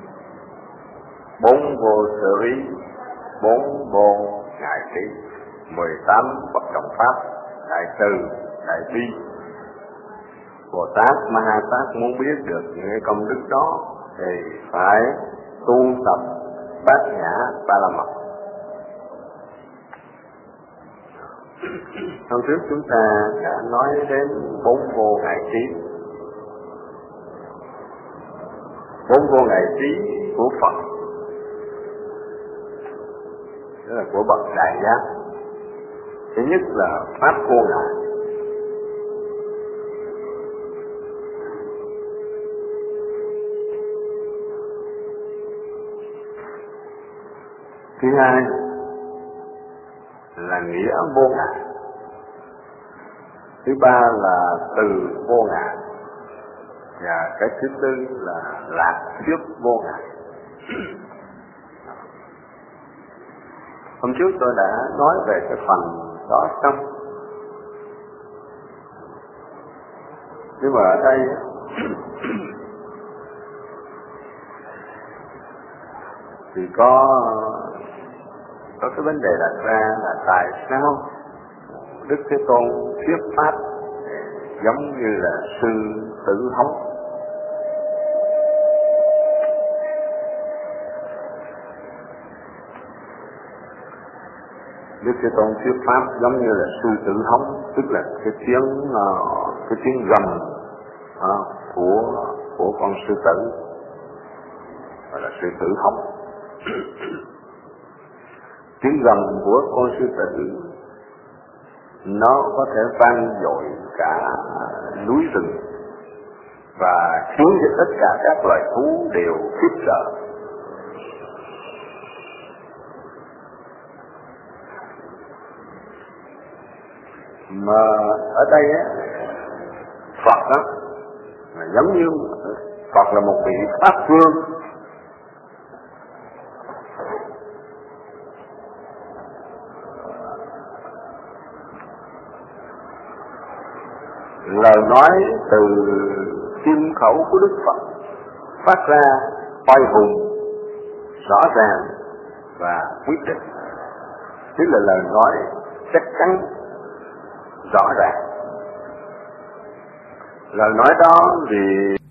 4 vô sở ý, 4 vô ngại trí, 18 bất động pháp, đại từ, đại bi. Bồ Tát Ma Ha Tát muốn biết được những cái công đức đó thì phải tu tập Bát Nhã Ba La Mật. Hôm trước chúng ta đã nói đến 4 vô ngại trí. 4 vô ngại trí của Phật, đó là của bậc đại giác. Thứ nhất là pháp vô ngại. Thứ hai là nghĩa vô ngại. Thứ ba là từ vô ngại. Và cái thứ tư là lạc thuyết vô ngại. Hôm trước tôi đã nói về cái phần đó xong, nhưng mà ở đây thì có cái vấn đề đặt ra là tại sao Đức Thế Tôn thuyết pháp giống như là sư Tử Hống. Đức Thế Tôn thuyết pháp giống như là sư Tử Hống, tức là cái tiếng gầm của con sư tử, gọi là sư Tử Hống. Tiếng gầm của con sư tử nó có thể vang dội cả núi rừng và khiến cho tất cả các loài thú đều khiếp sợ. Mà ở đây Phật đó giống như Phật là một vị pháp vương, lời nói từ kim khẩu của Đức Phật phát ra oai hùng, rõ ràng và quyết định, tức là lời nói chắc chắn, rõ ràng. Lời nói đó thì